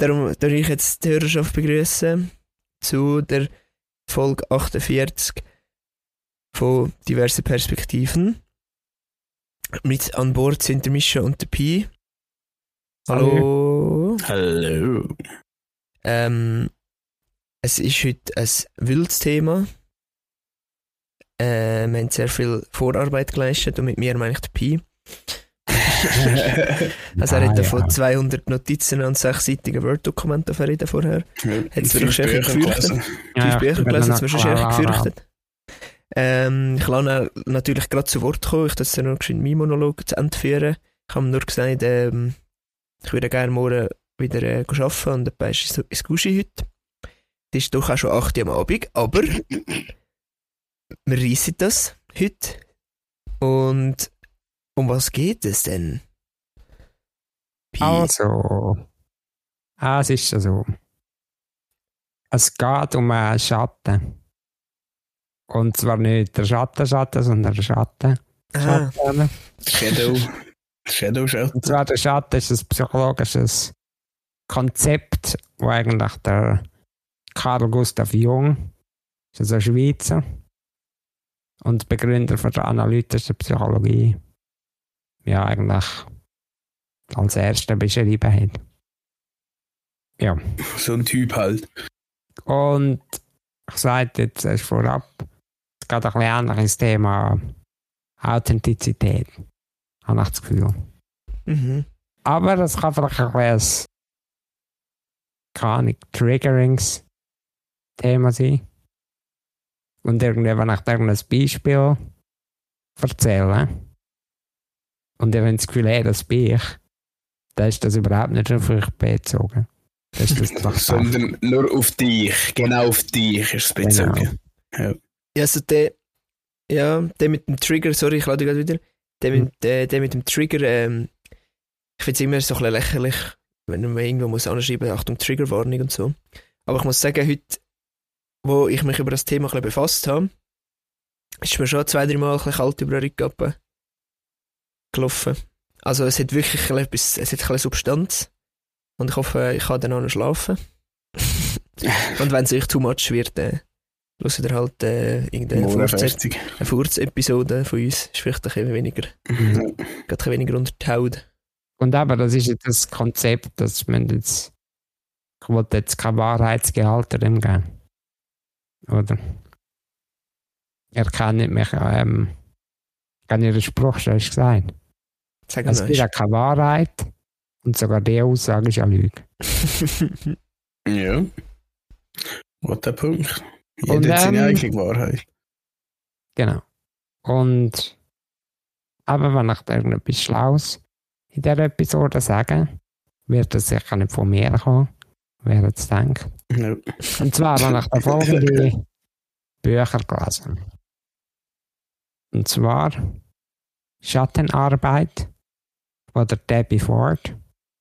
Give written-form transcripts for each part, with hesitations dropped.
darum darf ich jetzt die Hörerschaft begrüßen zu der Folge 48 von diversen Perspektiven. Mit an Bord sind der Mischa und der Pi. Hallo. Hallo. Es ist heute ein wildes Thema. Wir haben sehr viel Vorarbeit geleistet und mit mir meine ich der Pi. Also er hat von 200 Notizen und 6-seitigen Word-Dokumenten verreden vorher. Hat es mir schon gefürchtet. 5 Bücher gelesen, hat es mir schon gefürchtet. Ich lasse natürlich gerade zu Wort kommen. Ich darf noch meinen Monolog zu Ende führen. Ich habe nur gesagt, ich würde gerne morgen wieder arbeiten und dabei ist es Guschi heute. Es ist doch auch schon 8 Uhr am Abend, aber wir reissen das heute. Und um was geht es denn? Also, es ist so. Es geht um einen Schatten. Und zwar nicht der Schatten, sondern der Schatten. Shadow. Und zwar der Schatten ist ein psychologisches Konzept, wo eigentlich der Carl Gustav Jung, ist also ein Schweizer und Begründer von der analytischen Psychologie, ja eigentlich als erster beschrieben hat. Ja. So ein Typ halt. Und ich sage jetzt erst vorab, es geht ein bisschen ähnlich ins Thema Authentizität, habe ich das Gefühl. Mhm. Aber es kann vielleicht ein bisschen ein Triggerings-Thema sein. Und irgendwie, wenn ich dir ein Beispiel erzähle und ihr habt das Gefühl, hey, das bin ich, dann ist das überhaupt nicht auf euch bezogen. Das ist das sondern nur auf dich, genau auf dich ist es bezogen. Genau. Ja, also der mit dem Trigger, sorry, ich lade gerade wieder, der mit dem Trigger, ich finde es immer so ein bisschen lächerlich, wenn man irgendwo muss anschreiben, Achtung, Triggerwarnung und so. Aber ich muss sagen, heute, wo ich mich über das Thema ein bisschen befasst habe, ist mir schon 2-3 Mal ein bisschen kalt über den Rücken gelaufen. Also es hat wirklich ein bisschen Substanz. Und ich hoffe, ich kann dann auch noch schlafen. Und wenn es euch too much wird, hört ihr halt irgendeine Furz-Episode von uns. Ist vielleicht ein bisschen weniger, geht ein bisschen weniger unter die Haut. Und aber das ist jetzt das Konzept, dass man jetzt, ich wollte jetzt kein Wahrheitsgehalt darin geben. Oder? Er kann nicht mehr, kann Ihren Spruch schon gesagt. Es gibt auch keine Wahrheit. Und sogar die Aussage ist eine Lüge. Ja. Was der Punkt? Jeder hat seine eigene Wahrheit. Genau. Und aber wenn ich da irgendetwas Schlaues in dieser Episode sage, wird das sicher nicht von mir kommen, wer jetzt denkt. Ja. Und zwar habe ich da folgende Bücher gelesen. Und zwar Schattenarbeit von der Debbie Ford.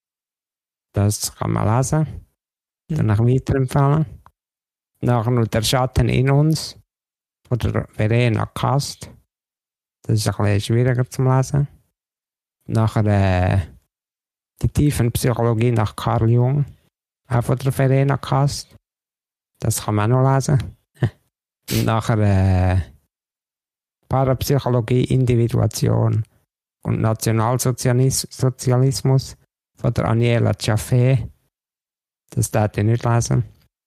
Das kann man lesen. Danach weiterempfehlen. Nachher noch Der Schatten in uns von der Verena Kast. Das ist ein bisschen schwieriger zu lesen. Nachher Die Tiefenpsychologie nach Carl Jung. Auch von der Verena Kast. Das kann man auch noch lesen. Und nachher Parapsychologie, Individuation und Nationalsozialismus von der Aniela Jaffe. Das darf ich nicht lesen.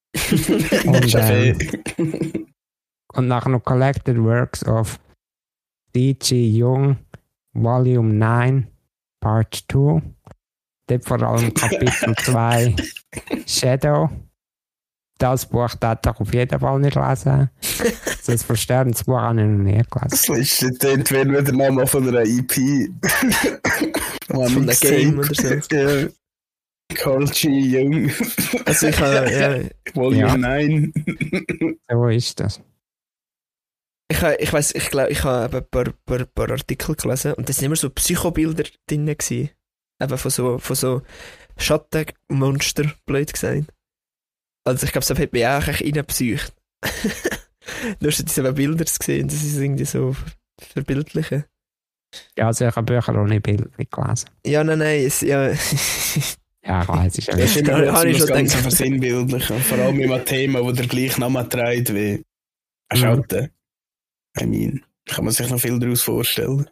Und nachher noch Collected Works of D.G. Jung, Volume 9, Part 2. Dort vor allem Kapitel 2, Shadow. Das Buch darf ich auf jeden Fall nicht lesen. Das verstärkendes Buch habe ich noch nie gelesen. Das ist entweder der Name von einer EP. Von der Game oder so. Ja. Carl G. Jung. Also ich habe, Volume 9. So ist das. Ich glaube, ich habe ein paar Artikel gelesen und da sind immer so Psychobilder drin gewesen. Eben von so Schattenmonster, blöd gesagt. Also ich glaube, das hat mich auch reingepsycht. Du hast diese Bilder gesehen, das ist irgendwie so verbildlichen. Ja, also ich habe Bücher ohne Bild nicht gelesen. Ja, nein, Ja, ich weiß, ist ja Das ist nicht. immer Ja, habe ich das schon Ganze gedacht. versinnbildlichen. Vor allem mit einem Thema, wo der gleiche Name trägt wie ein Schatten. I mean, kann man sich noch viel daraus vorstellen.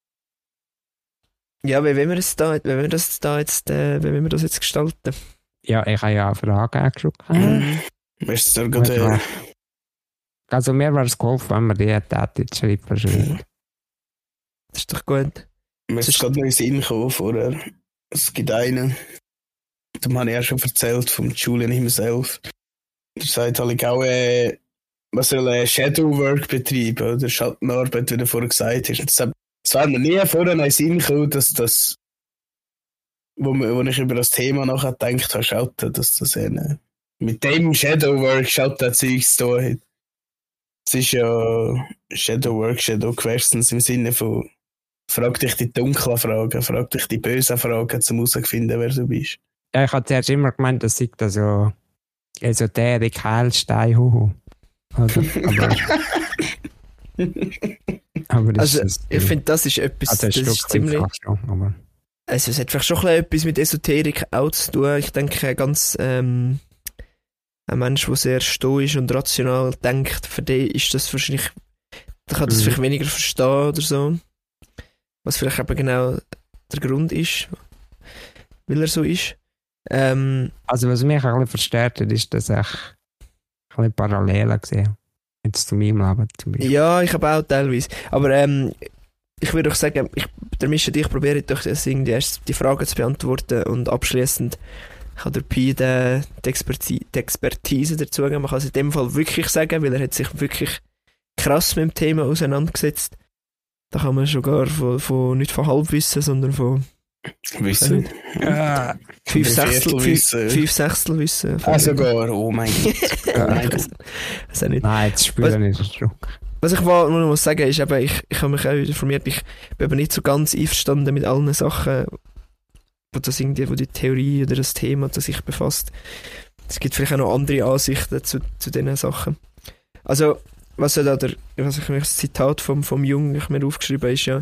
Ja, wie wollen wir das jetzt gestalten? Ja, ich habe ja eine Frage angeschaut. Weißt du, da gerade, Also mir wäre es geholfen, wenn man die Tätigkeit schreibt verschreibt. Das ist doch gut. mir ist gerade noch in den Sinn gekommen vorher. Es gibt einen, dem habe ich ja schon erzählt, vom Julian himself. Der sagt halt auch, man soll Shadowwork betreiben, oder Schattenarbeit, wie du vorher gesagt hast. Das war mir nie vorher in den Sinn gekommen, dass das, wo ich über das Thema nachher gedacht habe, Schatten, dass das mit dem Shadowwork Schatten-Zeugs zu tun hat. Es ist ja Shadowwork, Shadow Questions im Sinne von frag dich die dunklen Fragen, frag dich die bösen Fragen, um herauszufinden, wer du bist. Ja, ich habe zuerst immer gemeint, das sei da so Esoterik, Heilstein, huhu. Aber das Also, ist ich finde, das ist etwas, also das ist ziemlich... aber Also, es hat vielleicht schon ein bisschen etwas mit Esoterik auch zu tun. Ich denke, ein Mensch, der sehr stoisch und rational denkt, für den ist das wahrscheinlich, der kann das vielleicht weniger verstehen oder so. Was vielleicht eben genau der Grund ist, weil er so ist. also was mich ein bisschen verstärkt hat, ist, dass ich ein bisschen Parallelen gesehen jetzt zu meinem Leben zum Beispiel. Ja, ich habe auch teilweise. Aber ich würde doch sagen, der Mischa und ich probiere doch irgendwie erst die Fragen zu beantworten und abschließend kann der Pi die Expertise dazu geben. Man kann es in dem Fall wirklich sagen, weil er hat sich wirklich krass mit dem Thema auseinandergesetzt. Da kann man schon gar nicht von Halbwissen, sondern von Wissen? 5 Viertelwissen. Wissen. Sogar, oh mein Gott. Oh mein Gott. Also nicht. Nein, das spüren ist es schon. Was ich nur noch sagen muss, ist eben, ich habe mich auch informiert, ich bin aber nicht so ganz einverstanden mit allen Sachen, wo die Theorie oder das Thema das sich befasst. Es gibt vielleicht auch noch andere Ansichten zu diesen Sachen. Also, was ich mir das Zitat vom Jung ich mir aufgeschrieben habe, ist ja,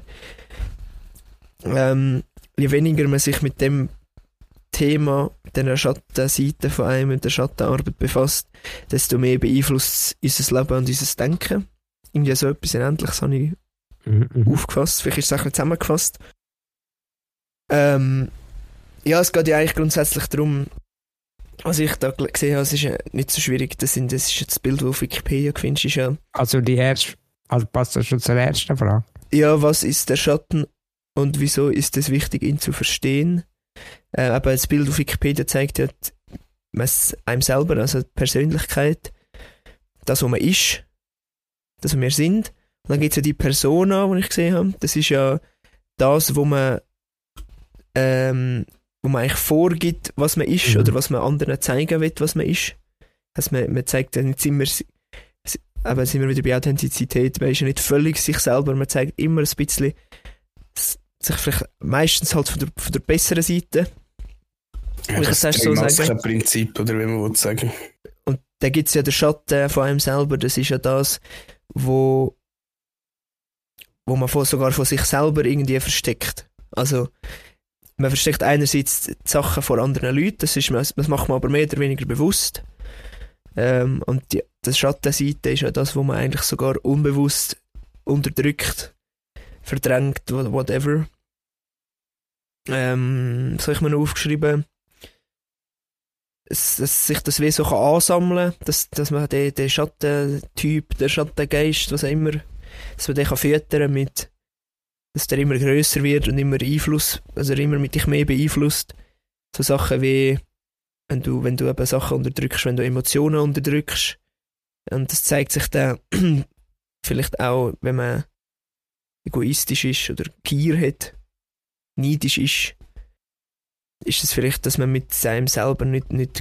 je weniger man sich mit dem Thema, mit der Schattenseite von einem, mit der Schattenarbeit befasst, desto mehr beeinflusst unser Leben und unser Denken. Irgendwie so etwas Ähnliches habe ich aufgefasst. Vielleicht ist es auch ein bisschen zusammengefasst. Ja, es geht ja eigentlich grundsätzlich darum, was ich da gesehen habe, es ist ja nicht so schwierig, das ist jetzt das Bild, das auf Wikipedia findest, ist ja... Also passt das schon zur ersten Frage? Ja, was ist der Schatten und wieso ist es wichtig, ihn zu verstehen? Aber das Bild auf Wikipedia zeigt ja einem selber, also die Persönlichkeit, das, was man ist, das, was wir sind. Und dann gibt es ja die Persona, die ich gesehen habe. Das ist ja das, wo man eigentlich vorgibt, was man ist, oder was man anderen zeigen will, was man ist. Also man zeigt ja nicht immer, aber sind wir wieder bei Authentizität, man ist ja nicht völlig sich selber, man zeigt immer ein bisschen sich vielleicht meistens halt von der besseren Seite. Ja, das ist so ein Prinzip, oder wie man will sagen. Und da gibt es ja den Schatten von einem selber, das ist ja das, wo man sogar von sich selber irgendwie versteckt. Also man versteckt einerseits die Sachen vor anderen Leuten, das macht man aber mehr oder weniger bewusst. Und die Schattenseite ist ja das, wo man eigentlich sogar unbewusst unterdrückt, verdrängt, whatever. So habe ich mir noch aufgeschrieben, dass sich das wie so ansammeln kann, dass man den Schattentyp, den Schattengeist, was auch immer, dass man den füttern kann mit, dass der immer grösser wird und immer immer mit dich mehr beeinflusst. So Sachen wie, wenn du eben Sachen unterdrückst, wenn du Emotionen unterdrückst. Und das zeigt sich dann vielleicht auch, wenn man egoistisch ist oder Gier hat, neidisch ist es vielleicht, dass man mit seinem selber nicht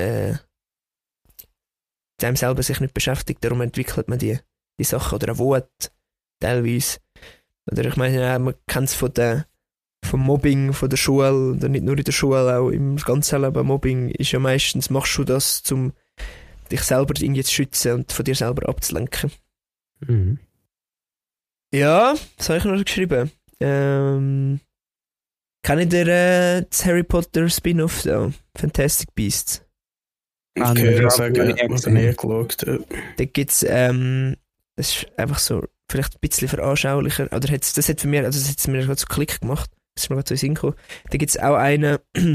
seinem selber sich nicht beschäftigt, darum entwickelt man die Sachen oder eine Wut teilweise. Oder ich meine, man kennt es vom Mobbing, von der Schule, oder nicht nur in der Schule, auch im ganzen Leben. Mobbing ist ja meistens, machst du das, um dich selber irgendwie zu schützen und von dir selber abzulenken. Mhm. Ja, das habe ich noch geschrieben. Kennt ihr das Harry Potter Spin-off da? Fantastic Beasts? Ich Ah, höre ja, sagen, ja, ich habe nie geschaut. Ja. Da gibt's, das ist einfach so, vielleicht ein bisschen veranschaulicher, oder das hat für mich, also das hat mir gerade so Klick gemacht, das ist mir gerade so in den Sinn gekommen. Da gibt's auch einen,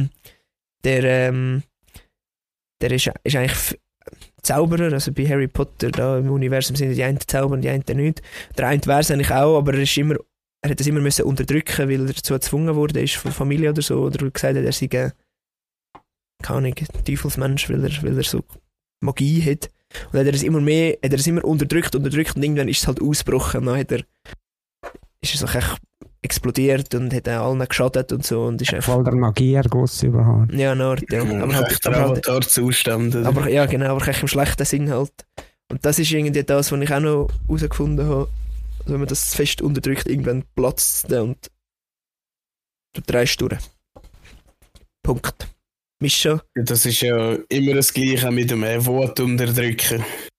der ist eigentlich Zauberer, also bei Harry Potter, da im Universum sind die einen zaubern, die einen nicht. Der eine wäre es eigentlich auch, aber er hat das immer müssen unterdrücken, weil er dazu gezwungen wurde, ist von Familie oder so, oder gesagt hat, er sei keine Ahnung, Teufelsmensch, weil er so Magie hat. Und hat er es immer unterdrückt und irgendwann ist es halt ausgebrochen. Dann ist er so echt explodiert und hat allen geschadet und so. Und ist einfach, Voll der Magierguss überhaupt. ja, eine Art, ja. Aber halt der Avatar-Zustand. Aber ja, genau, aber echt im schlechten Sinn halt. Und das ist irgendwie das, was ich auch noch herausgefunden habe. Also wenn man das fest unterdrückt, irgendwann platzt es und du drehst durch. Punkt. Mischa? Das ist ja immer das Gleiche mit dem Wort unterdrücken.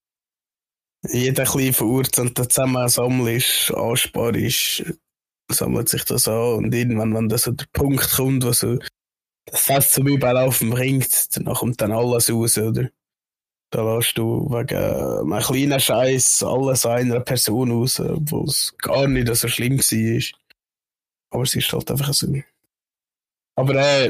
Jeder kleine Verurteilung und dann zusammen sammelst, ansparst, sammelt sich das an und irgendwann, wenn das so der Punkt kommt, wo so das Fest zum Überlaufen bringt, dann kommt dann alles raus, oder? Da lässt du wegen einem kleinen Scheiß alles einer Person raus, obwohl es gar nicht so schlimm war. Aber es ist halt einfach so. Aber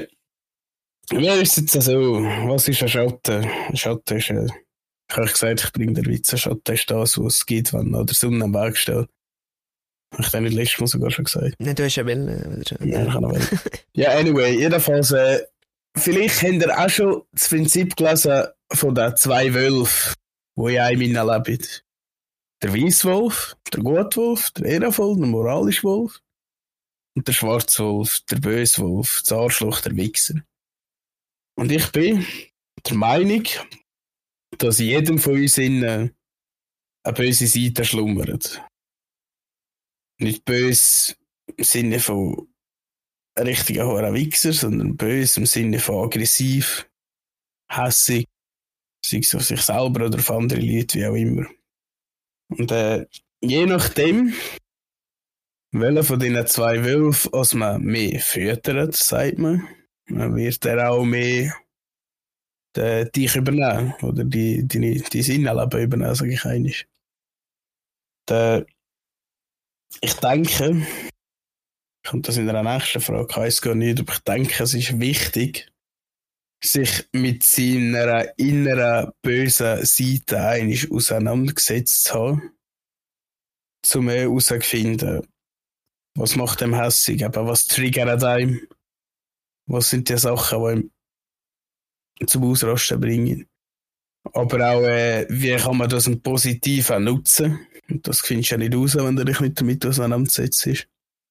wie ist es jetzt so? Was ist ein Schatten? Ein Schatten ist, ich habe gesagt, ich bringe den Witz, ein Schatten ist das, was es gibt, wenn an der Sonne am Weg steht. Habe ich dann nicht letztes Mal sogar schon gesagt? Nein, du hast ja wollen. Ja, ich kann noch wollen. Ja, anyway, jedenfalls, vielleicht habt ihr auch schon das Prinzip gelesen von den 2 Wölfen, die in einem leben. Der Weisswolf, der Gutwolf, der ehrenvolle, der moralische Wolf und der Schwarzwolf, der böse Wolf, das Arschloch, der Wichser. Und ich bin der Meinung, dass in jedem von uns eine böse Seite schlummert. Nicht böse im Sinne von ein richtiger hoher Wichser, sondern böse im Sinne von aggressiv, hässig, sei es auf sich selber oder auf andere Leute, wie auch immer. Und je nachdem, welcher von diesen 2 Wölfen als man mehr füttert, sagt man, dann wird er auch mehr dich übernehmen oder dein Innenleben übernehmen, sage ich eigentlich. Ich denke, kommt das in der nächsten Frage, ich weiss gar nicht, aber ich denke, es ist wichtig, sich mit seiner inneren bösen Seite eigentlich auseinandergesetzt zu haben, um herauszufinden, was macht dem hässig, aber was triggert einem, was sind die Sachen, die ihm zum Ausrasten bringen. Aber auch, wie kann man das positiv auch nutzen? Und das findest du ja nicht raus, wenn du dich nicht damit auseinandersetzt.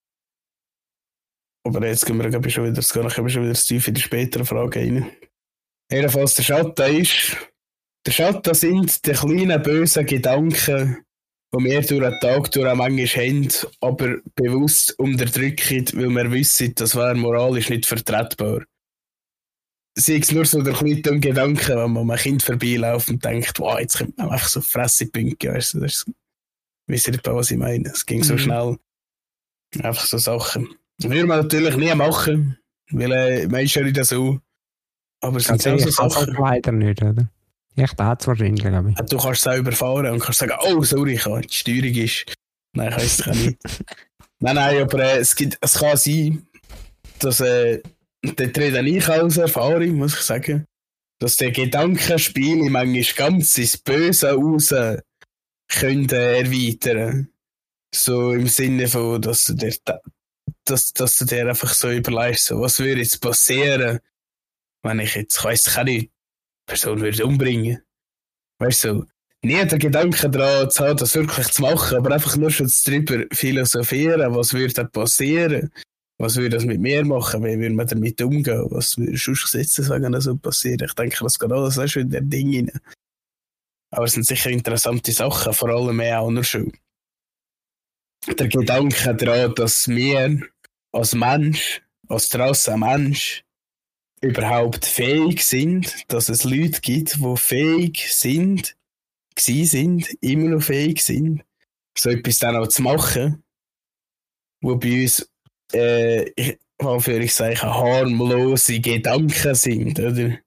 Aber jetzt gehen wir schon wieder tief in die späteren Fragen rein. Jedenfalls der Schatten sind die kleinen bösen Gedanken, die wir durch den Tag durch manchmal haben, aber bewusst unterdrücken, weil wir wissen, das wäre moralisch nicht vertretbar. Sei es nur so der kleine dumme Gedanke, wenn man ein Kind vorbeiläuft und denkt, wow, jetzt könnte man einfach so Fresse pinken, weißt du, das wisst ihr nicht, was ich meine. Es ging so schnell. Einfach so Sachen. Das würde man natürlich nie machen, weil man ist ja nicht so. Aber es sind auch so Sachen. Leider nicht, oder? Ich darf es wahrscheinlich, glaube ich. Du kannst selber fahren und kannst sagen, oh, sorry, die Steuerung ist. Nein, ich weiss es nicht. Nein, aber es kann sein, dass dort rede ich aus Erfahrung, muss ich sagen, dass der Gedankenspiele manchmal ganz ins Böse raus können erweitern. So im Sinne von, dass du dir einfach so überlegst, so, was würde jetzt passieren, wenn ich weiss nicht, die Person würde umbringen. Weißt du, so, nie der Gedanke daran zu haben, das wirklich zu machen, aber einfach nur schon darüber philosophieren, was würde passieren, was würde das mit mir machen, wie würde man damit umgehen, was würde sonst Gesetze sagen, was so passiert. Ich denke, das geht alles schon in der Ding rein. Aber es sind sicher interessante Sachen, vor allem auch noch schon. Der Gedanke daran, dass wir als Mensch, als draussen Mensch, überhaupt fähig sind, dass es Leute gibt, die fähig sind, immer noch fähig sind, so etwas dann auch zu machen, wo bei uns, Anführungszeichen harmlose Gedanken sind, oder?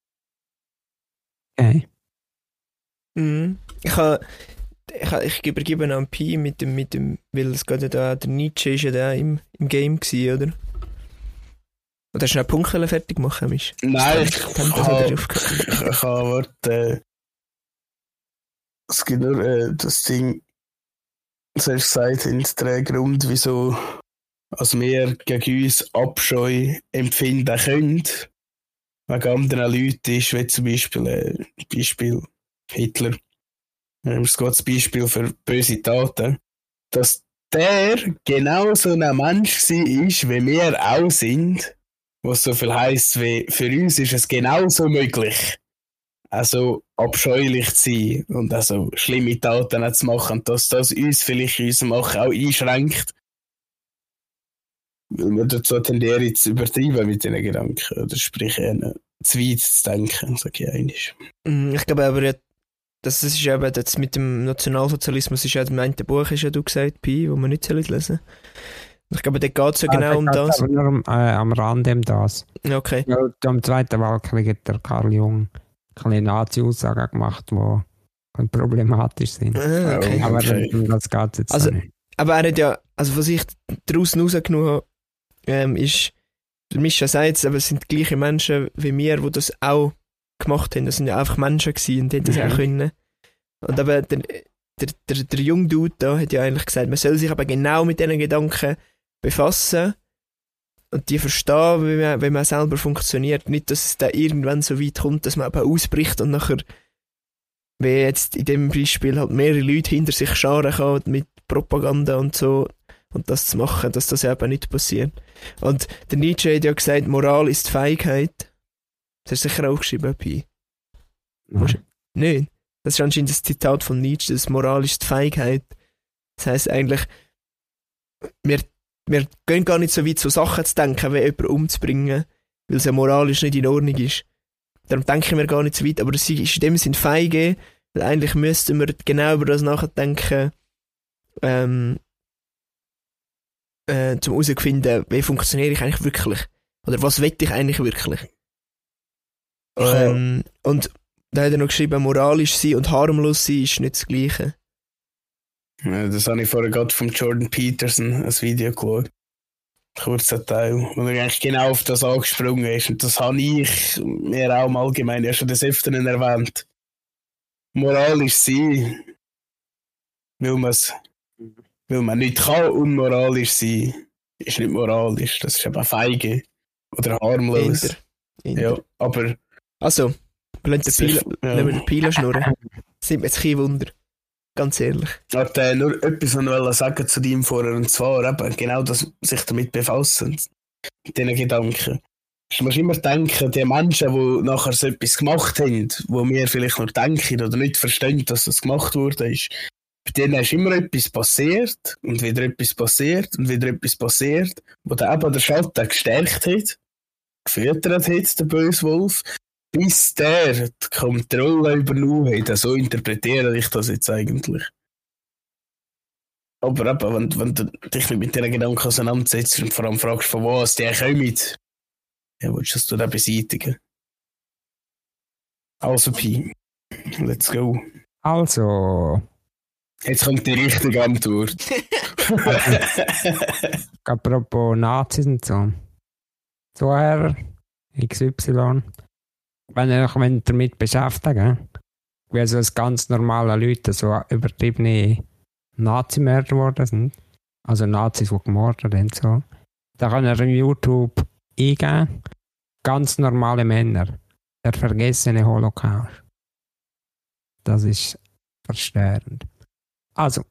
Okay. Mhm. Ich übergebe noch einen Pi mit dem, weil es gerade da, der Nietzsche ist ja da im Game gewesen, oder? Und hast du noch Punkte fertig gemacht, Misch? Nein, ich kann warte. Es gibt nur das Ding, das hast du gesagt, sind der Grund, wieso als wir gegen uns Abscheu empfinden können, wegen anderen Leuten ist, wie zum Beispiel Hitler. Es geht das Beispiel für böse Taten, dass der genau so ein Mensch war, wie wir auch sind, was so viel heisst, wie für uns ist es genauso möglich, also abscheulich zu sein und also schlimme Taten zu machen, dass das uns vielleicht in unserem Machen auch einschränkt, weil wir dazu tendieren zu übertreiben mit diesen Gedanken, oder sprich zu weit zu denken, sage ich eigentlich. Ich glaube aber, das ist ja eben das mit dem Nationalsozialismus, ist ja im einen Buch, ist ja du gesagt, Pi, wo man nicht lesen soll. Ich glaube, da geht es ja genau um das. Aber nur am Rande um das. Okay. Ja, am Zweiten Weltkrieg hat der Karl Jung eine Nazi-Aussagen gemacht, die problematisch sind. Okay. Aber Okay. das geht jetzt Also, nicht. aber er hat ja, also was ich daraus rausgenommen habe, ist, der Mischa sagt es, aber es sind gleiche Menschen wie wir, die das auch gemacht haben. Das sind ja einfach Menschen gewesen und die hätten das auch können. Und aber der junge Dude da hat ja eigentlich gesagt, man soll sich aber genau mit diesen Gedanken befassen und die verstehen, wie man selber funktioniert. Nicht, dass es da irgendwann so weit kommt, dass man aber ausbricht und nachher, wie jetzt in dem Beispiel, halt mehrere Leute hinter sich scharen kann mit Propaganda und so und das zu machen, dass das eben nicht passiert. Und der Nietzsche hat ja gesagt, Moral ist Feigheit. Das hast du sicher auch geschrieben, Pi. Nein. Das ist anscheinend das Zitat von Nietzsche, das Moral ist Feigheit. Das heisst eigentlich, wir gehen gar nicht so weit, so Sachen zu denken, wie jemanden umzubringen, weil es ja moralisch nicht in Ordnung ist. Darum denken wir gar nicht so weit, aber es ist in dem Sinn feige, weil eigentlich müssten wir genau über das nachdenken, zum herauszufinden, wie funktioniere ich eigentlich wirklich? Oder was will ich eigentlich wirklich? Und da hat er noch geschrieben, moralisch sein und harmlos sein ist nicht das Gleiche. Ja, das habe ich vorher gerade von Jordan Peterson ein Video geschaut. Kurzer Teil, wo er eigentlich genau auf das angesprungen ist. Und das habe ich mir auch im Allgemeinen ja schon des Öfteren erwähnt. Moralisch sein, weil man nicht kann unmoralisch sein, ist nicht moralisch. Das ist eben feige oder harmlos. Ja, aber... Also, lassen wir den Pila schnurren. Das nimmt mir jetzt kein Wunder. Ganz ehrlich. Ich wollte nur etwas noch sagen zu deinem vorher, und zwar eben genau, dass sich damit befassen, mit diesen Gedanken. Du musst immer denken, die Menschen, die nachher so etwas gemacht haben, wo wir vielleicht noch denken oder nicht verstehen, dass das gemacht wurde, ist, bei denen ist immer etwas passiert und wieder etwas passiert und wieder etwas passiert, wo dann eben der Schatten gestärkt hat, gefüttert hat, der böse Wolf, bis der die Kontrolle übernommen hat. So interpretiere ich das jetzt eigentlich. Aber eben, wenn du dich nicht mit diesen Gedanken auseinandersetzt und vor allem fragst, von was die kommen, ja, willst du das beseitigen? Also, Pi, let's go. Also, jetzt kommt die richtige Antwort. apropos Nazis und so. Vorher, XY, wenn ihr euch damit beschäftigen, wie so ganz normale Leute so übertriebene Nazi-Mörder geworden sind, also Nazis, die gemordet haben, so, da könnt ihr auf YouTube eingeben, ganz normale Männer, der vergessene Holocaust. Das ist verstörend. Also,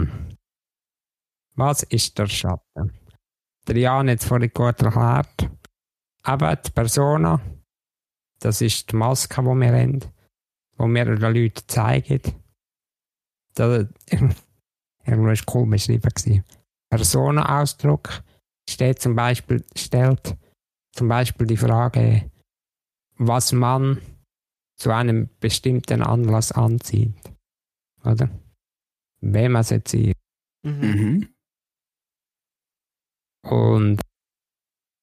was ist der Schatten? Der Jan hat es vorhin gut erklärt. Aber die Persona, das ist die Maske, die wir haben, die wir den Leuten zeigen. Das war cool beschrieben. Persona-Ausdruck stellt zum Beispiel die Frage, was man zu einem bestimmten Anlass anzieht. Oder? Wen man es zieht. Mhm. Und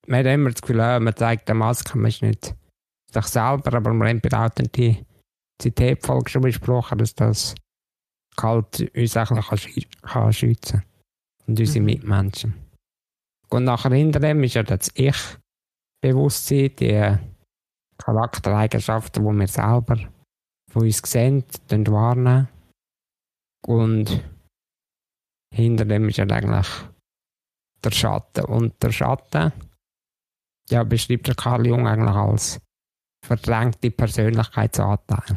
man hat immer das Gefühl, man zeigt der Maske, man ist nicht sich selber, aber wir haben bei der Authentizität-Folge schon besprochen, dass das halt uns eigentlich kann schützen und unsere Mitmenschen. Und nachher hinter dem ist ja das Ich-Bewusstsein, die Charaktereigenschaften, die wir selber von uns sehen, wahrnehmen. Und hinter dem ist ja eigentlich der Schatten. Und der Schatten beschreibt der Carl Jung eigentlich als verdrängte Persönlichkeitsanteil.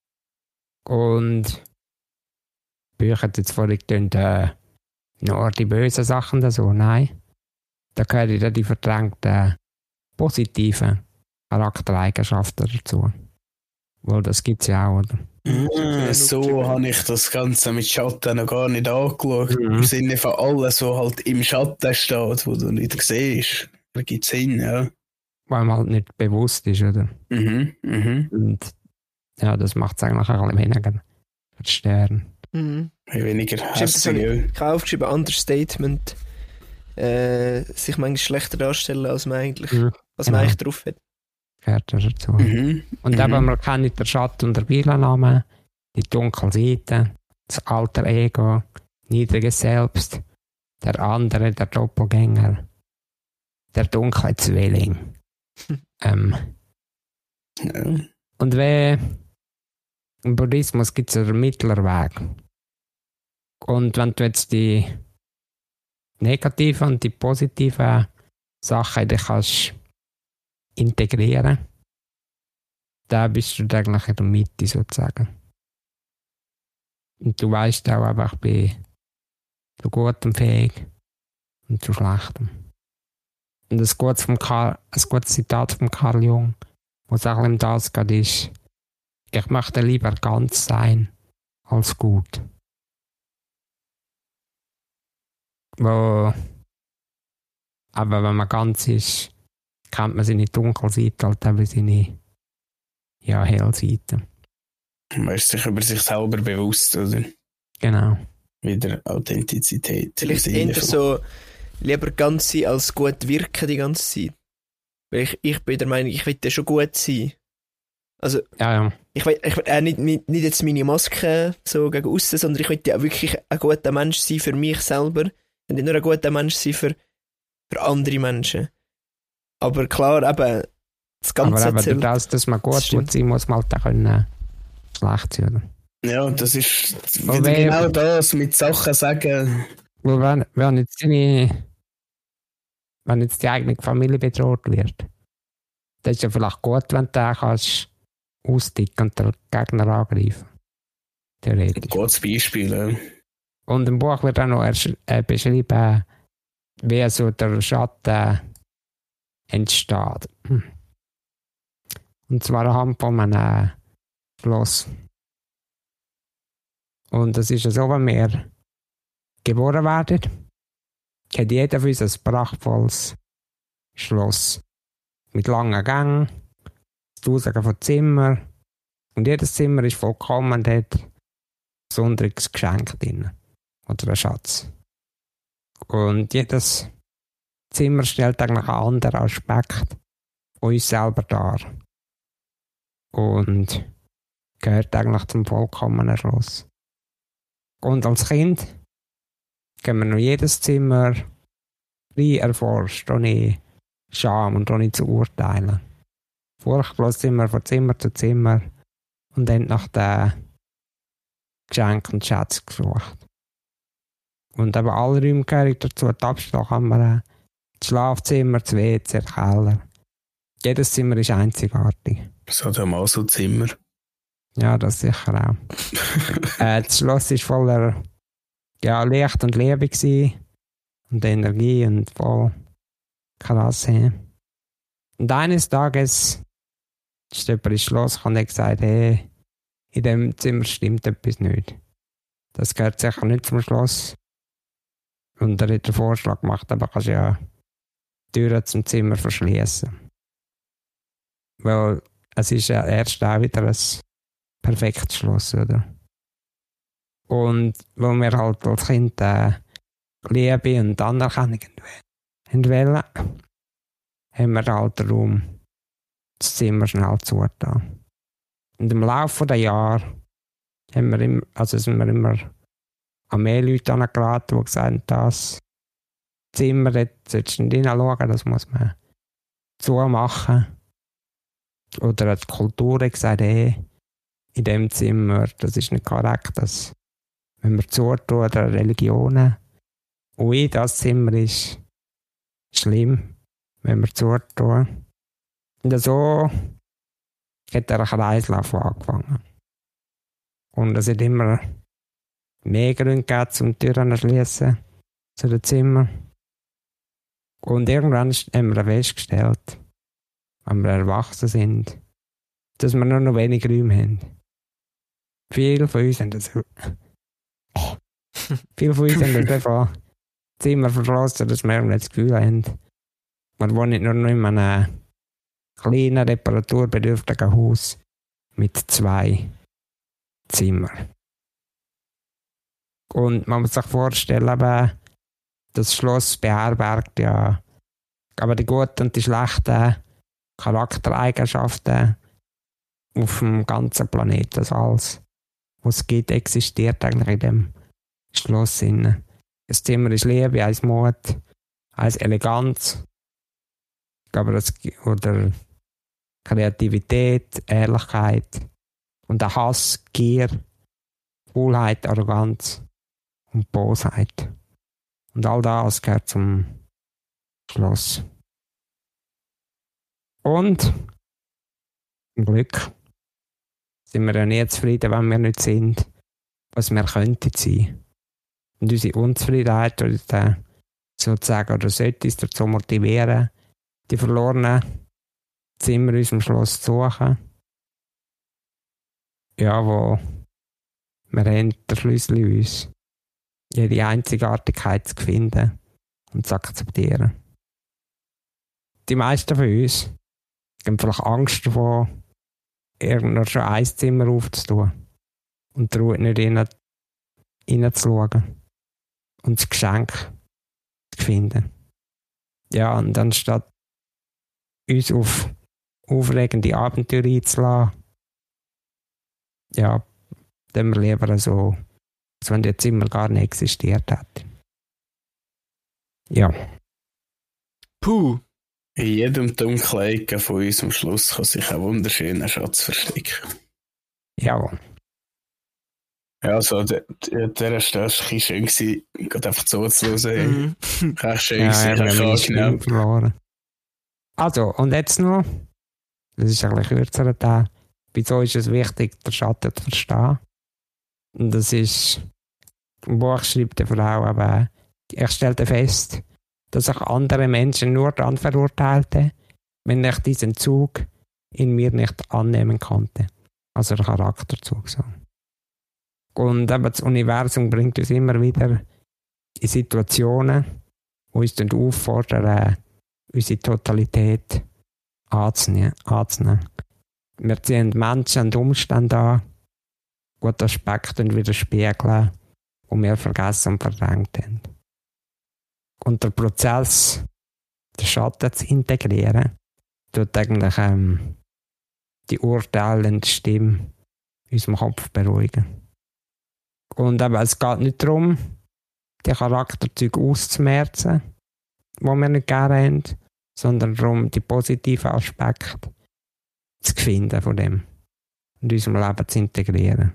Und Bücher jetzt vorhin nur die bösen Sachen dazu. Nein, da gehören ja die verdrängten positiven Charaktereigenschaften dazu. Weil das gibt es ja auch, oder? So habe ich das Ganze mit Schatten noch gar nicht angeschaut. Im Sinne von alles, was halt im Schatten steht, wo du nicht siehst. Da gibt es Sinn, ja. Weil man halt nicht bewusst ist, oder? Und ja, das macht es eigentlich auch ein bisschen weniger verstärken. Weniger hässlich. hässlich. Ich habe aufgeschrieben, Understatement. Sich manchmal schlechter darstellen, als man eigentlich, man eigentlich drauf hat. Gehört dazu. Und eben, man kennt den Schatten und der Villainame, die dunkle Seite, das alter Ego, niedriges Selbst, der andere, der Doppelgänger, der dunkle Zwilling. Und im Buddhismus gibt es einen mittleren Weg. Und wenn du jetzt die negativen und die positiven Sachen die kannst integrieren, da bist du eigentlich in der Mitte sozusagen. Und du weißt auch einfach, ich bin zu Gutem fähig und zu Schlechtem. Und ein gutes Zitat von Carl Jung, was auch um das geht, ist: Ich möchte lieber ganz sein als gut. Aber wenn man ganz ist, kennt man seine Dunkelseite halt auch wie seine Hellseite. Man ist sich über sich selber bewusst, oder? Genau. Wieder Authentizität. Vielleicht eher so lieber ganz sein als gut wirken die ganze Zeit. Weil ich bin der Meinung, ich will ja schon gut sein. Also, ich will nicht jetzt meine Maske so gegen aussen, sondern ich will ja wirklich ein guter Mensch sein für mich selber und nicht nur ein guter Mensch sein für andere Menschen. Aber klar, eben, das Ganze... Aber eben durch das, dass man gut sein muss man halt auch können schlecht sein, oder? Ja, das ist genau das, mit Sachen sagen. Wenn jetzt die eigene Familie bedroht wird, dann ist ja vielleicht gut, wenn du den kannst austicken und den Gegner angreifen. Theoretisch. Gutes Beispiel, ja. Und im Buch wird auch noch beschrieben, wie so der Schatten entsteht. Und zwar anhand von einem Schloss. Und das ist ja so, wenn wir geboren werden, hat jeder von uns ein prachtvolles Schloss. Mit langen Gängen, Tausenden von Zimmern. Und jedes Zimmer ist vollkommen und hat ein besonderes Geschenk drin. Oder ein Schatz. Und jedes Zimmer stellt eigentlich einen anderen Aspekt von uns selber dar. Und gehört eigentlich zum vollkommenen Schloss. Und als Kind können wir noch jedes Zimmer frei erforscht, ohne Scham und ohne zu urteilen. Furchtlos sind wir von Zimmer zu Zimmer und haben nach den Geschenken und Schätzen gesucht. Und eben alle Räume gehören dazu, die Abstellkammer, das Schlafzimmer, das WC, der Keller. Jedes Zimmer ist einzigartig. So hat mal so Zimmer. Ja, das sicher auch. Das Schloss war voller Licht und Liebe gewesen. Und Energie und voll krass. Hey. Und eines Tages ist jemand ins Schloss gekommen und hat gesagt, hey, in dem Zimmer stimmt etwas nicht. Das gehört sicher nicht zum Schloss. Und er hat den Vorschlag gemacht, aber kannst ja die Türen zum Zimmer verschließen. Weil es ist ja erst auch wieder ein perfektes Schloss, oder? Und weil wir halt als Kind Liebe und Anerkennung wollen, haben wir den alten Raum, das Zimmer schnell zugetan. Und im Laufe der Jahre sind wir immer an mehr Leute angeraten, die gesagt haben, das Zimmer, dort solltest du nicht hineinschauen, das muss man zumachen. Oder hat die Kultur gesagt, in dem Zimmer, das ist nicht korrekt, dass wenn wir zutun oder Religionen, das Zimmer ist schlimm, wenn wir zutun. Und so hat der Kreislauf angefangen. Und es hat immer mehr Gründe gegeben, um die Türen zu schließen, zu den Zimmern. Und irgendwann haben wir festgestellt, wenn wir erwachsen sind, dass wir nur noch wenig Räume haben. Viele von uns haben das einfach Zimmer verlassen, dass wir das Gefühl haben, wir wohnen nur noch in einem kleinen, reparaturbedürftigen Haus mit 2 Zimmern. Und man muss sich vorstellen, das Schloss beherbergt ja aber die guten und die schlechten Charaktereigenschaften auf dem ganzen Planeten. Das alles, was es gibt, existiert eigentlich in dem Schloss. Das Zimmer ist Liebe, eins Mut, eins Eleganz, oder Kreativität, Ehrlichkeit und auch Hass, Gier, Faulheit, Arroganz und Bosheit. Und all das gehört zum Schloss. Und zum Glück sind wir ja nie zufrieden, wenn wir nicht sind, was wir könnten sein. Und unsere Unzufriedenheit sollte uns dazu motivieren, die verlorenen Zimmer in unserem Schloss zu suchen. Ja, wo wir haben den Schlüssel in uns. Jede Einzigartigkeit zu finden und zu akzeptieren. Die meisten von uns haben vielleicht Angst davor, irgendwo schon ein Zimmer aufzutun und trauen nicht reinzuschauen und das Geschenk zu finden. Ja, und anstatt uns auf aufregende Abenteuer einzulassen, ja, dann wir lieber so, als wenn das Zimmer gar nicht existiert hat. Ja. Puh. In jedem dunklen Ecke von uns am Schluss kann sich ein wunderschöner Schatz verstecken. Jawohl. Ja, also an dieser Stelle war es ein schön, gerade einfach zuzuhören. Echt schön, angenehm verloren. Also, und jetzt noch, das ist ein bisschen kürzerer Teil, wieso ist es wichtig, den Schatten zu verstehen? Und das ist, im Buch schreibt die Frau aber, ich stellte fest, dass ich andere Menschen nur dann verurteilte, wenn ich diesen Zug in mir nicht annehmen konnte. Also der Charakterzug. So. Und eben das Universum bringt uns immer wieder in Situationen, die uns dann auffordern, unsere Totalität anzunehmen. Wir ziehen Menschen und Umstände an, gute Aspekte widerspiegeln, die wir vergessen und verdrängt haben. Und der Prozess, den Schatten zu integrieren, tut eigentlich die urteilende Stimme in unserem Kopf beruhigen. Und eben, es geht nicht darum, die Charakterzüge auszumerzen, die wir nicht gerne haben, sondern darum, die positiven Aspekte zu finden von dem und in unserem Leben zu integrieren.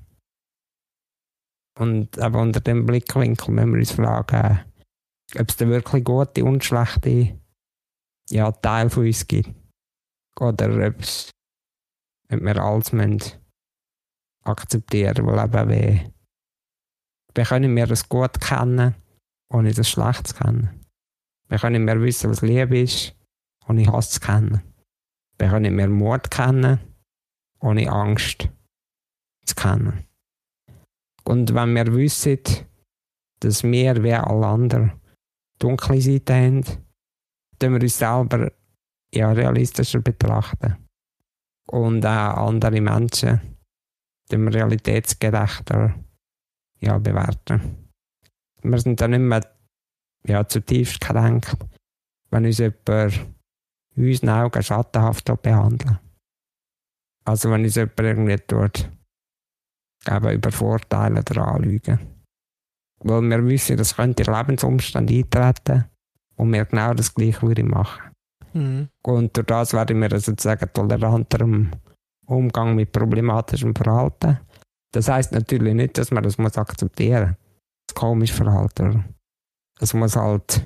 Und eben unter dem Blickwinkel müssen wir uns fragen, ob es da wirklich gute und schlechte Teile von uns gibt. Oder ob wir alles akzeptieren müssen, weil wir können mehr das Gut kennen, ohne das Schlecht zu kennen. Wir können mehr wissen, was Liebe ist, ohne Hass zu kennen. Wir können mehr Mut kennen, ohne Angst zu kennen. Und wenn wir wissen, dass wir wie alle anderen dunkle Seiten haben, dann wir uns selber realistischer betrachten. Und auch andere Menschen dann realitätsgerechter bewerten. Wir sind dann nicht mehr zutiefst kränkt, wenn uns jemand in unseren Augen schattenhaft behandeln. Also wenn uns jemand irgendwie tut, eben übervorteilen oder anlügen. Weil wir wissen, das könnte in Lebensumstände eintreten und wir genau das Gleiche würden machen. Mhm. Und durch das werden wir sozusagen toleranter im Umgang mit problematischem Verhalten. Das heisst natürlich nicht, dass man das muss akzeptieren muss. Das komische Verhalten. Es muss halt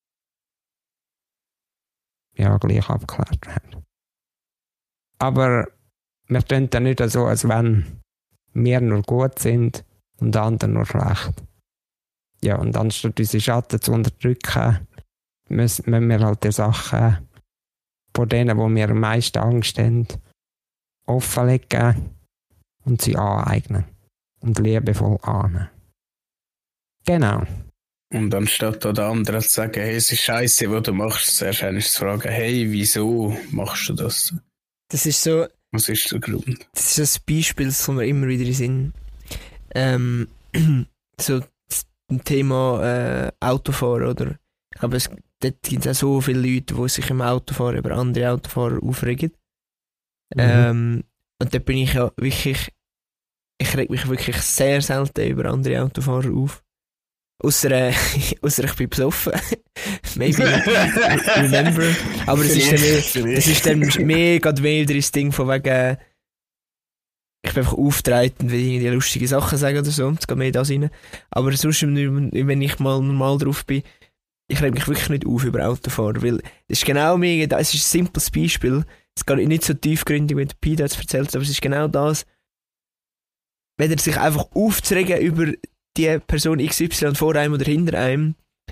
gleich abgeklärt werden. Aber wir tun dann nicht so, als wenn wir nur gut sind und die anderen nur schlecht. Ja, und anstatt unsere Schatten zu unterdrücken, müssen wir halt die Sachen, vor denen, wo wir am meisten Angst haben, offenlegen und sie aneignen und liebevoll annehmen. Genau. Und anstatt der anderen zu sagen, hey, es ist scheiße, was du machst, zuerst eigentlich zu fragen, hey, wieso machst du das? Das ist so. Was ist der Grund? Das ist ein Beispiel, das kommt mir immer wieder in den Sinn. So ein Thema Autofahren, oder? Ich glaube, dort gibt es auch so viele Leute, die sich im Autofahren über andere Autofahrer aufregen. Und da bin ich ja wirklich, ich reg mich wirklich sehr selten über andere Autofahrer auf. Ausser ich bin besoffen. Maybe remember. Aber es ist dann mehr gerade wieder das Ding von wegen, ich bin einfach auftreten und will irgendwie lustige Sachen sagen oder so. Es geht mehr das rein. Aber sonst, wenn ich mal normal drauf bin, ich reg mich wirklich nicht auf über Autofahren, weil es ist genau mir, es ist ein simples Beispiel. Es geht nicht so tiefgründig, wie der Pi jetzt erzählt, aber es ist genau das. Wenn er sich einfach aufzuregen über die Person XY vor einem oder hinter einem,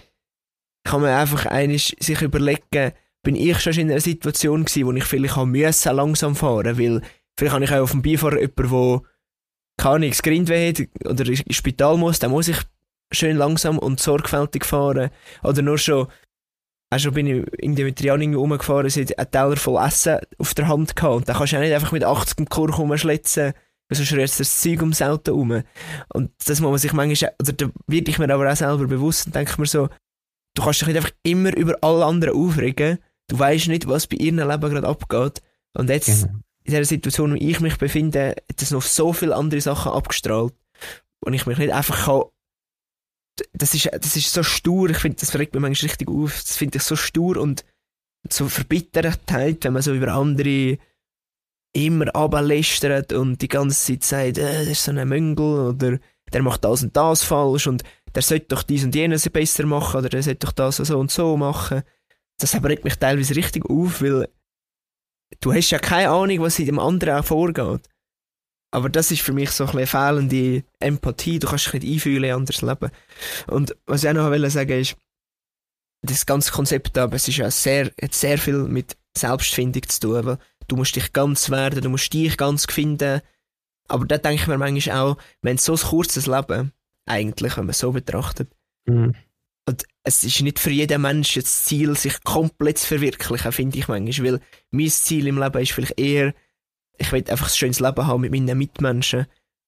kann man einfach sich überlegen, bin ich schon in einer Situation gewesen, wo ich vielleicht müssen langsam fahren, weil vielleicht habe ich auch auf dem Beifahrer jemanden, der keine Ahnung, das Grindweh hat oder ins Spital muss, dann muss ich schön langsam und sorgfältig fahren. Oder nur schon, auch schon bin ich irgendwie mit Trian rumgefahren, sie hat einen Teller voll Essen auf der Hand gehabt und dann kannst du ja nicht einfach mit 80 im Kurve rumschlitzen, sonst rührst du das Zeug ums Auto rum. Und das muss man sich manchmal, oder da werde ich mir aber auch selber bewusst und denke mir so, du kannst dich nicht einfach immer über alle anderen aufregen, du weisst nicht, was bei ihrem Leben gerade abgeht. Und jetzt, in der Situation, wo ich mich befinde, hat es noch so viele andere Sachen abgestrahlt, und ich mich nicht einfach kann. Das ist so stur, ich finde, das regt mich manchmal richtig auf, das finde ich so stur und so Verbittertheit, wenn man so über andere immer runterlästert und die ganze Zeit sagt, das ist so ein Müngel oder der macht das und das falsch und der sollte doch dies und jenes besser machen oder der sollte doch das so und so machen. Das aber regt mich teilweise richtig auf, weil du hast ja keine Ahnung, was in dem anderen auch vorgeht. Aber das ist für mich so ein bisschen fehlende Empathie, du kannst dich nicht einfühlen in anderes Leben. Und was ich auch noch sagen wollte, ist, das ganze Konzept, aber es ist ja hat sehr viel mit Selbstfindung zu tun, weil du musst dich ganz werden, du musst dich ganz finden. Aber da denke ich mir manchmal auch, wenn so ein kurzes Leben, eigentlich, wenn man es so betrachtet, und es ist nicht für jeden Mensch das Ziel, sich komplett zu verwirklichen, finde ich manchmal, weil mein Ziel im Leben ist vielleicht eher, ich will einfach ein schönes Leben haben mit meinen Mitmenschen.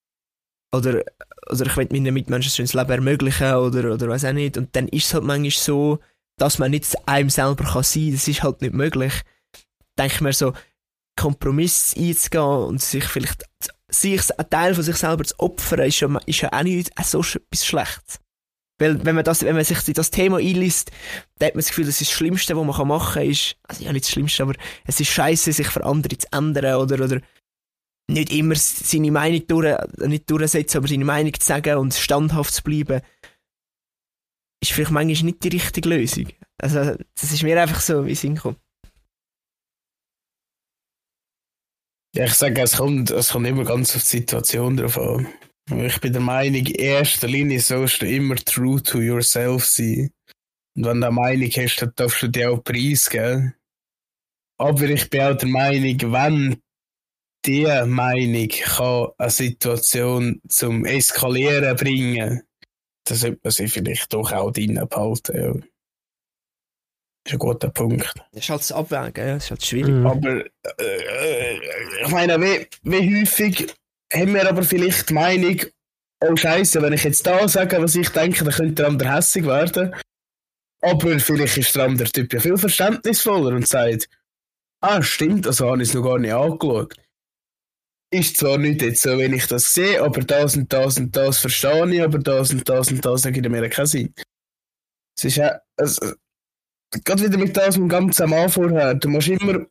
Oder ich will meinen Mitmenschen ein schönes Leben ermöglichen oder weiß auch nicht. Und dann ist es halt manchmal so, dass man nicht einem selber kann sein. Das ist halt nicht möglich. Denke ich mir so, Kompromiss einzugehen und sich vielleicht einen Teil von sich selber zu opfern, ist ja auch nicht so etwas Schlechtes. Weil wenn man sich in das Thema einliest, dann hat man das Gefühl, das Schlimmste, was man machen kann, ist, also ja nicht das Schlimmste, aber es ist scheiße, sich für andere zu ändern oder nicht immer seine Meinung nicht durchsetzen, aber seine Meinung zu sagen und standhaft zu bleiben, ist vielleicht manchmal nicht die richtige Lösung. Also das ist mir einfach so, wie es hinkommt. Ja, ich sage, es kommt immer ganz auf die Situation drauf an. Ich bin der Meinung, in erster Linie sollst du immer true to yourself sein. Und wenn du eine Meinung hast, dann darfst du dir auch preisgeben. Aber ich bin auch der Meinung, wenn diese Meinung kann eine Situation zum Eskalieren bringen, dann sollte man sie vielleicht doch auch drinnen behalten. Ja. Das ist ein guter Punkt. Das ist halt das Abwägen, ja. Das ist halt schwierig. Aber ich meine, wie häufig haben wir aber vielleicht die Meinung, oh Scheiße, wenn ich jetzt da sage, was ich denke, dann könnte der andere hässig werden. Aber vielleicht ist der andere Typ ja viel verständnisvoller und sagt, Stimmt, also habe ich es noch gar nicht angeschaut. Ist zwar nicht jetzt so, wenn ich das sehe, aber das und das und das verstehe ich, aber das und das und das ergibt mir keinen Sinn. Es ist ja, also, gerade wieder mit das und ganz am Anfang vorher, du musst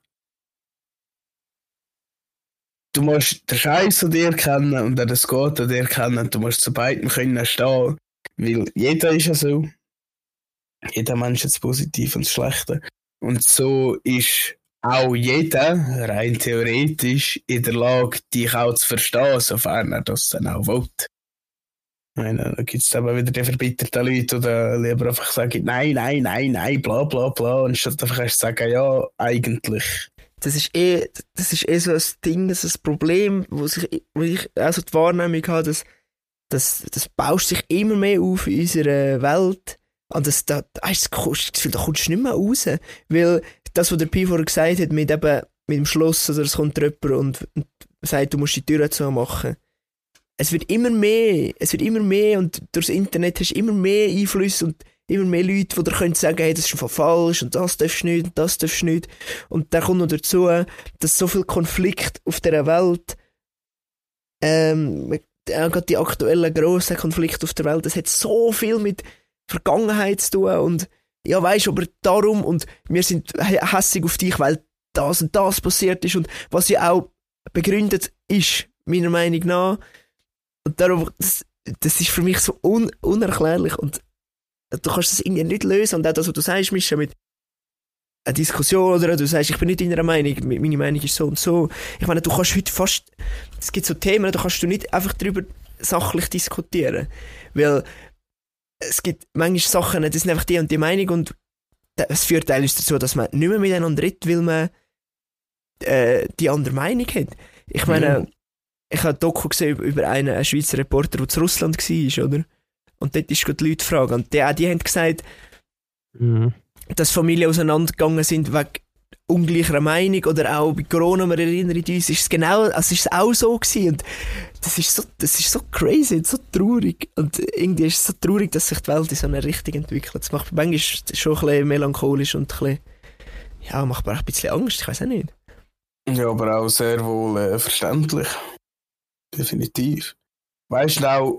den Scheiß an dir kennen und auch das Gott an dir kennen, du musst zu beiden können stehen, weil jeder ist ja so. Jeder Mensch hat das Positive und das Schlechte. Und so ist auch jeder, rein theoretisch, in der Lage, dich auch zu verstehen, sofern er das dann auch will. Ich meine, da gibt es aber wieder die verbitterten Leute, die lieber einfach sagen, nein, bla bla bla, anstatt einfach erst sagen, ja, eigentlich. Das ist so ein Ding, das ist ein Problem, wo ich auch so die Wahrnehmung habe, das bauscht sich immer mehr auf in unserer Welt. Und da kommst du nicht mehr raus. Weil das, was der Pi vorher gesagt hat, mit dem Schloss, oder es kommt jemand und sagt, du musst die Tür zu machen. Es wird immer mehr und durchs Internet hast du immer mehr Einfluss und immer mehr Leute, die dir können sagen, hey, das ist schon falsch und das darfst du nicht und das darfst du nicht. Und da kommt noch dazu, dass so viel Konflikt auf dieser Welt, gerade die aktuellen grossen Konflikte auf der Welt, das hat so viel mit Vergangenheit zu tun und ja, weisst, aber darum und wir sind hässig auf dich, weil das und das passiert ist und was ja auch begründet ist, meiner Meinung nach. Und darum, das ist für mich so unerklärlich und du kannst das irgendwie nicht lösen und auch das, was du sagst, Mischa, mit einer Diskussion oder du sagst, ich bin nicht deiner Meinung, meine Meinung ist so und so. Ich meine, du kannst heute fast, es gibt so Themen, da kannst du nicht einfach darüber sachlich diskutieren, weil es gibt manchmal Sachen, das sind einfach die und die Meinung und es führt teilweise dazu, dass man nicht mehr miteinander redet, weil man die andere Meinung hat. Ich meine, ich habe ein Doku gesehen über einen Schweizer Reporter, der zu Russland war, oder? Und dort ist die Leute fragen. Und die haben gesagt, dass Familien auseinandergegangen sind wegen ungleicher Meinung oder auch bei Corona, wir erinnern uns, ist es auch so gewesen. Und das ist so crazy und so traurig. Und irgendwie ist es so traurig, dass sich die Welt in so eine Richtung entwickelt. Das macht manchmal schon ein bisschen melancholisch und ein bisschen, ja, macht mir auch ein bisschen Angst, ich weiß auch nicht. Ja, aber auch sehr wohl verständlich. Definitiv. Weißt du auch,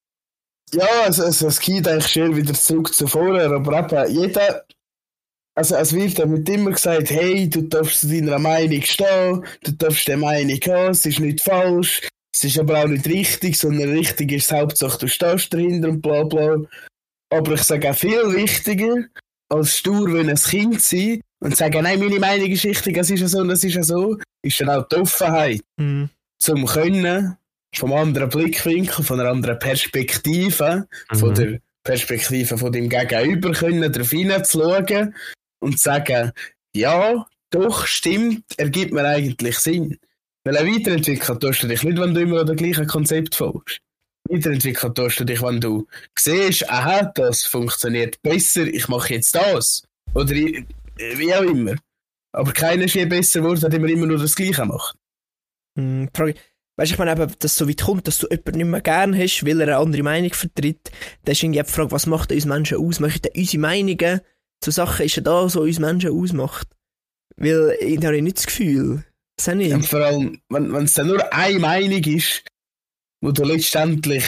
ja, es geht eigentlich schnell wieder zurück zu vorher, aber eben jeder, also es wird damit immer gesagt, hey, du darfst zu deiner Meinung stehen, du darfst die Meinung haben, es ist nicht falsch, es ist aber auch nicht richtig, sondern richtig ist Hauptsache, du stehst dahinter und bla bla. Aber ich sage auch viel wichtiger, als stur wie ein Kind sein und sagen, nein, meine Meinung ist richtig, es ist ja so und es ist ja so, ist dann auch die Offenheit, zum Können, vom anderen Blickwinkel, von einer anderen Perspektive, von der Perspektive von dem Gegenüber können, darauf hineinzuschauen und sagen, ja, doch, stimmt, ergibt mir eigentlich Sinn. Weil eine Weiterentwicklung tust du dich nicht, wenn du immer an das gleiche Konzept folgst. Weiterentwickeln tust du dich, wenn du siehst, aha, das funktioniert besser, ich mache jetzt das. Oder wie auch immer. Aber keiner ist je besser geworden, indem er immer nur das Gleiche macht. Weißt du, ich meine, eben, dass es so weit kommt, dass du jemanden nicht mehr gern hast, weil er eine andere Meinung vertritt. Da ist irgendwie die Frage, was macht uns Menschen aus? Machen denn unsere Meinungen zu Sachen, ist ja da, was uns Menschen ausmacht? Weil ich habe nicht das Gefühl. Das auch nicht. Und vor allem, wenn es dann nur eine Meinung ist, wo du letztendlich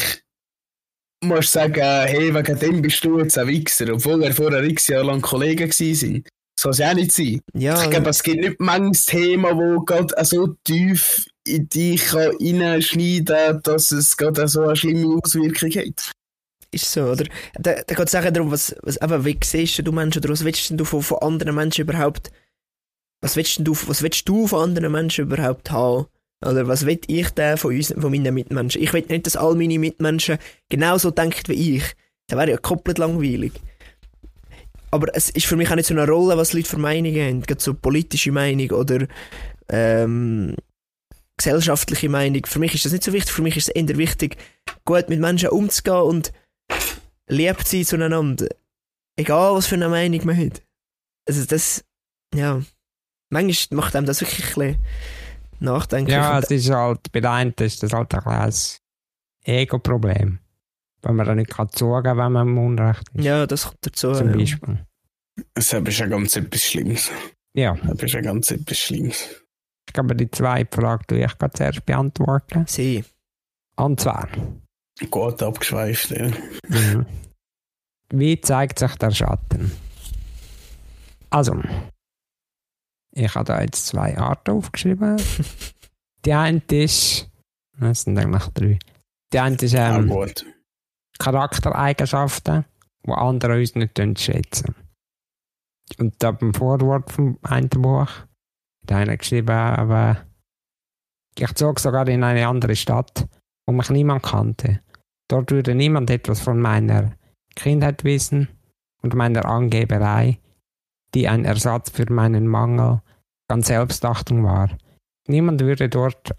musst sagen, hey, wegen dem bist du jetzt ein Wichser, obwohl wir vorher x Jahre lang Kollegen waren. Das kann es ja auch nicht sein. Ja, ich glaube, es gibt nicht manches Thema, wo gerade so tief in dich reinschneiden kann, dass es gerade so eine schlimme Auswirkung hat. Ist so, oder? Da geht es auch darum, wie siehst du Menschen, oder was willst du von anderen Menschen überhaupt, was willst du von anderen Menschen überhaupt haben? Oder was will ich denn von meinen Mitmenschen? Ich will nicht, dass all meine Mitmenschen genauso denken wie ich. Das wäre ja komplett langweilig. Aber es ist für mich auch nicht so eine Rolle, was Leute für Meinungen haben. Gerade so politische Meinung oder gesellschaftliche Meinung. Für mich ist das nicht so wichtig. Für mich ist es eher wichtig, gut mit Menschen umzugehen und lieb zu sein zueinander. Egal, was für eine Meinung man hat. Also das, ja, manchmal macht einem das wirklich ein bisschen nachdenklich. Ja, es ist halt, bei der einen ist das halt ein kleines Ego-Problem. Wenn man dann nicht zugeben kann, wenn man im Unrecht ist. Ja, das kommt dazu. Zum Beispiel. Das ist ja ganz etwas Schlimmes. Ja, Das ist ja ganz etwas Schlimmes. ich glaube, die zweite Frage tue ich gerade zuerst beantworten. Sie. Und zwar, Gut abgeschweift, ja. wie zeigt sich der Schatten? Also, ich habe da jetzt 2 Arten aufgeschrieben. Die eine ist, das sind eigentlich 3. Die eine ist Gut. Charaktereigenschaften, die andere uns nicht schätzen. Und da beim Vorwort vom einen Buch hat einer geschrieben, aber ich zog sogar in eine andere Stadt, wo mich niemand kannte. Dort würde niemand etwas von meiner Kindheit wissen und meiner Angeberei, die ein Ersatz für meinen Mangel an Selbstachtung war. Niemand würde dort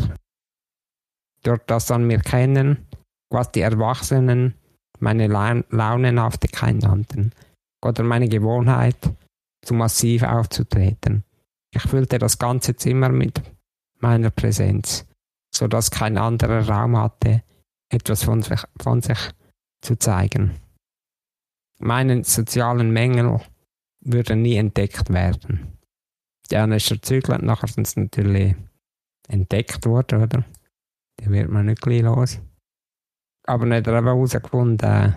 das an mir kennen, was die Erwachsenen meine Launenhaftigkeit nannten, oder meine Gewohnheit, zu massiv aufzutreten. Ich füllte das ganze Zimmer mit meiner Präsenz, so dass kein anderer Raum hatte, etwas von sich zu zeigen. Meine sozialen Mängel würden nie entdeckt werden. Ja, dann ist er zügelt, nachher sind sie natürlich entdeckt worden, oder? Die wird man nicht gleich los. Aber nicht eben herausgefunden,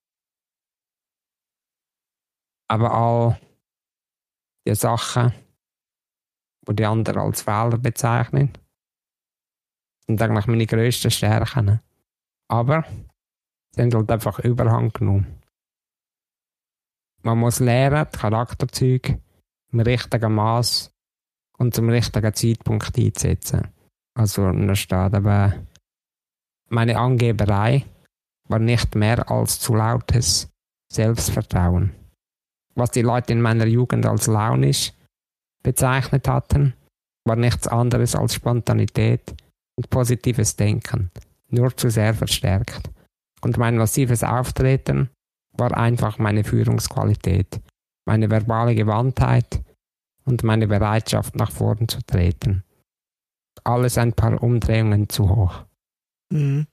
aber all die Sachen, die die anderen als Fehler bezeichnen, sind eigentlich meine grössten Stärken. Aber sie haben halt einfach Überhand genommen. Man muss lernen, die Charakterzüge im richtigen Maß und zum richtigen Zeitpunkt einzusetzen. Also da steht eben, meine Angeberei war nicht mehr als zu lautes Selbstvertrauen. Was die Leute in meiner Jugend als launisch bezeichnet hatten, war nichts anderes als Spontanität und positives Denken, nur zu sehr verstärkt. Und mein massives Auftreten war einfach meine Führungsqualität, meine verbale Gewandtheit und meine Bereitschaft, nach vorn zu treten. Alles ein paar Umdrehungen zu hoch. Mhm.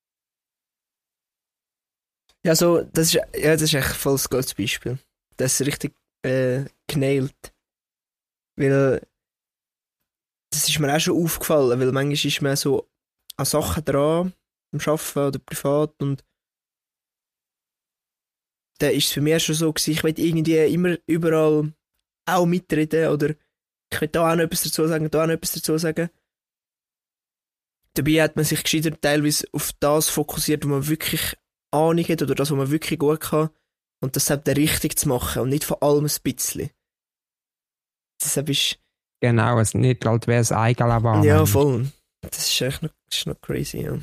Ja, so, das ist echt voll ein gutes Beispiel. Das ist richtig genailt. Weil das ist mir auch schon aufgefallen, weil manchmal ist man so an Sachen dran, am Arbeiten oder privat, und da ist es für mich schon so gewesen, ich will irgendwie immer überall auch mitreden oder ich will da auch noch etwas dazu sagen, da auch noch etwas dazu sagen. Dabei hat man sich gescheiter teilweise auf das fokussiert, wo man wirklich Ahnung hat oder das, was man wirklich gut kann, und das dann richtig zu machen und nicht von allem ein bisschen. Deshalb ist... Genau, es nicht halt wie ein Eigenleben. Ja, voll. Das ist echt noch crazy, ja.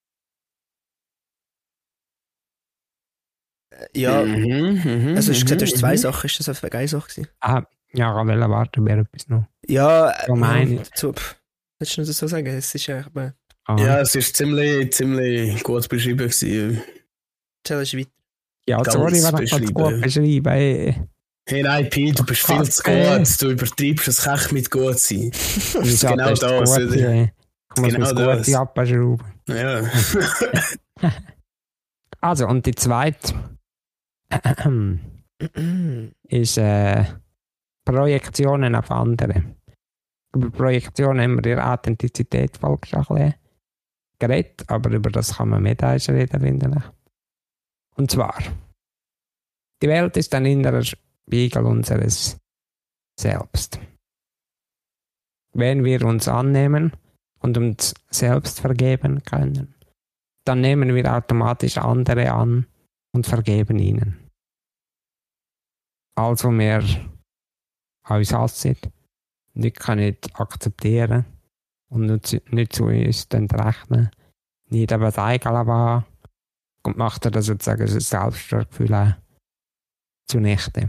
Ja, also hast du gesagt, du hast 2 Sachen, ist das einfach eine Sache gewesen? Ja, ich wollte warten, wäre etwas noch. Ja, meine dazu, willst du noch das so sagen? Es ist eigentlich... Ja, es ist ziemlich gut beschrieben gewesen. Tell us weiter. Ja, sorry, wenn ich das gut beschreibe. Hey, nein, Pi, du bist viel zu gut. Du übertreibst es echt mit gut sein. Das ist genau das, oder? Ich muss genau das gut abschrauben. Ja. Also, und die zweite ist Projektionen auf andere. Über Projektionen haben wir in der Authentizität voll geredet, aber über das kann man mehr reden, finde ich. Und zwar, die Welt ist ein innerer Spiegel unseres Selbst. Wenn wir uns annehmen und uns selbst vergeben können, dann nehmen wir automatisch andere an und vergeben ihnen. Also wir uns hassen, nicht können akzeptieren und nicht zu uns rechnen, nicht aber das Eigenleben haben und macht das sozusagen das Selbstwertgefühl zunichte.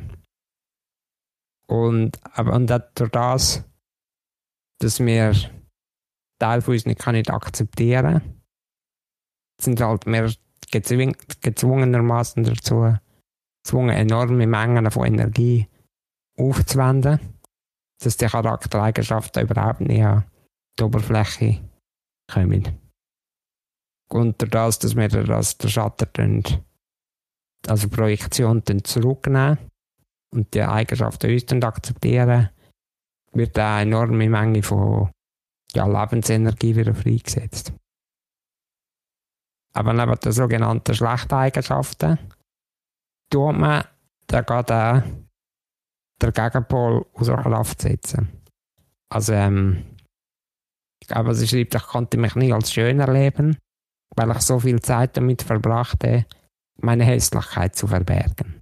Und durch das, dass wir Teil von uns nicht akzeptieren können, sind halt wir gezwungenermaßen dazu gezwungen, enorme Mengen von Energie aufzuwenden, dass die Charaktereigenschaften überhaupt nicht an die Oberfläche kommen. Und durch das, dass wir den Schatten, also Projektion, zurücknehmen und die Eigenschaften uns akzeptieren, wird eine enorme Menge von Lebensenergie wieder freigesetzt. Aber neben den sogenannten schlechten Eigenschaften tut man dann gerade den Gegenpol außer Kraft setzen. Also ich glaube, sie schreibt, ich konnte mich nie als schön erleben, weil ich so viel Zeit damit verbrachte, meine Hässlichkeit zu verbergen.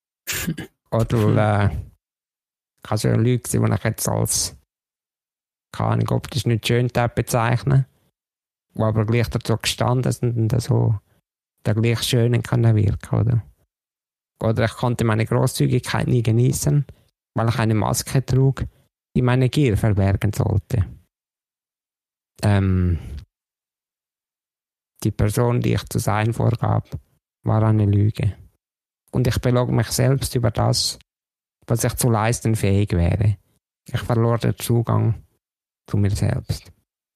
Oder ich habe schon Leute gesehen, die ich jetzt als, keine Ahnung, optisch nicht schön bezeichnen, die aber gleich dazu gestanden sind und so der gleich Schönen können wirken, oder ich konnte meine Großzügigkeit nie genießen, weil ich eine Maske trug, die meine Gier verbergen sollte. Die Person, die ich zu sein vorgab, war eine Lüge. Und ich belog mich selbst über das, was ich zu leisten fähig wäre. Ich verlor den Zugang zu mir selbst.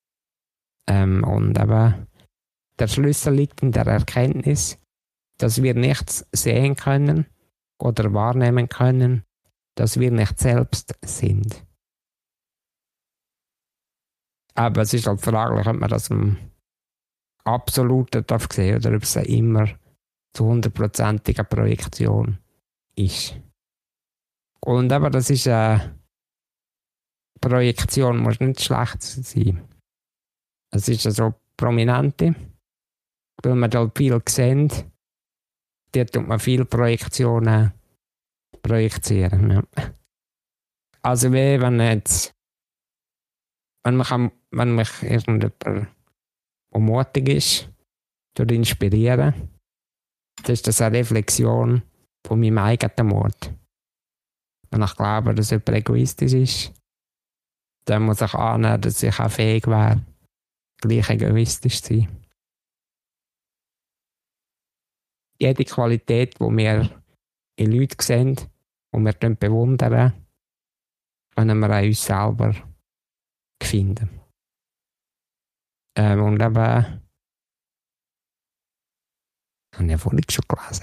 Und aber der Schlüssel liegt in der Erkenntnis, dass wir nichts sehen können oder wahrnehmen können, dass wir nicht selbst sind. Aber es ist halt fraglich, ob man das im Absoluten darf sehen oder ob es immer zu 100%iger Projektion ist. Und aber das ist eine Projektion, muss nicht schlecht sein. Es ist so prominente, weil man da viel sieht, dort tut man viele Projektionen projizieren. Ja. Also wie wenn jetzt, wenn mich irgendjemand, der mutig ist, inspirieren, dann ist das eine Reflexion von meinem eigenen Mut. Wenn ich glaube, dass jemand egoistisch ist, dann muss ich annehmen, dass ich auch fähig wäre, gleich egoistisch zu sein. Jede Qualität, die wir in Leuten sehen, die wir bewundern, können wir an uns selber finden. Und eben, habe ich ja vorhin schon gelesen.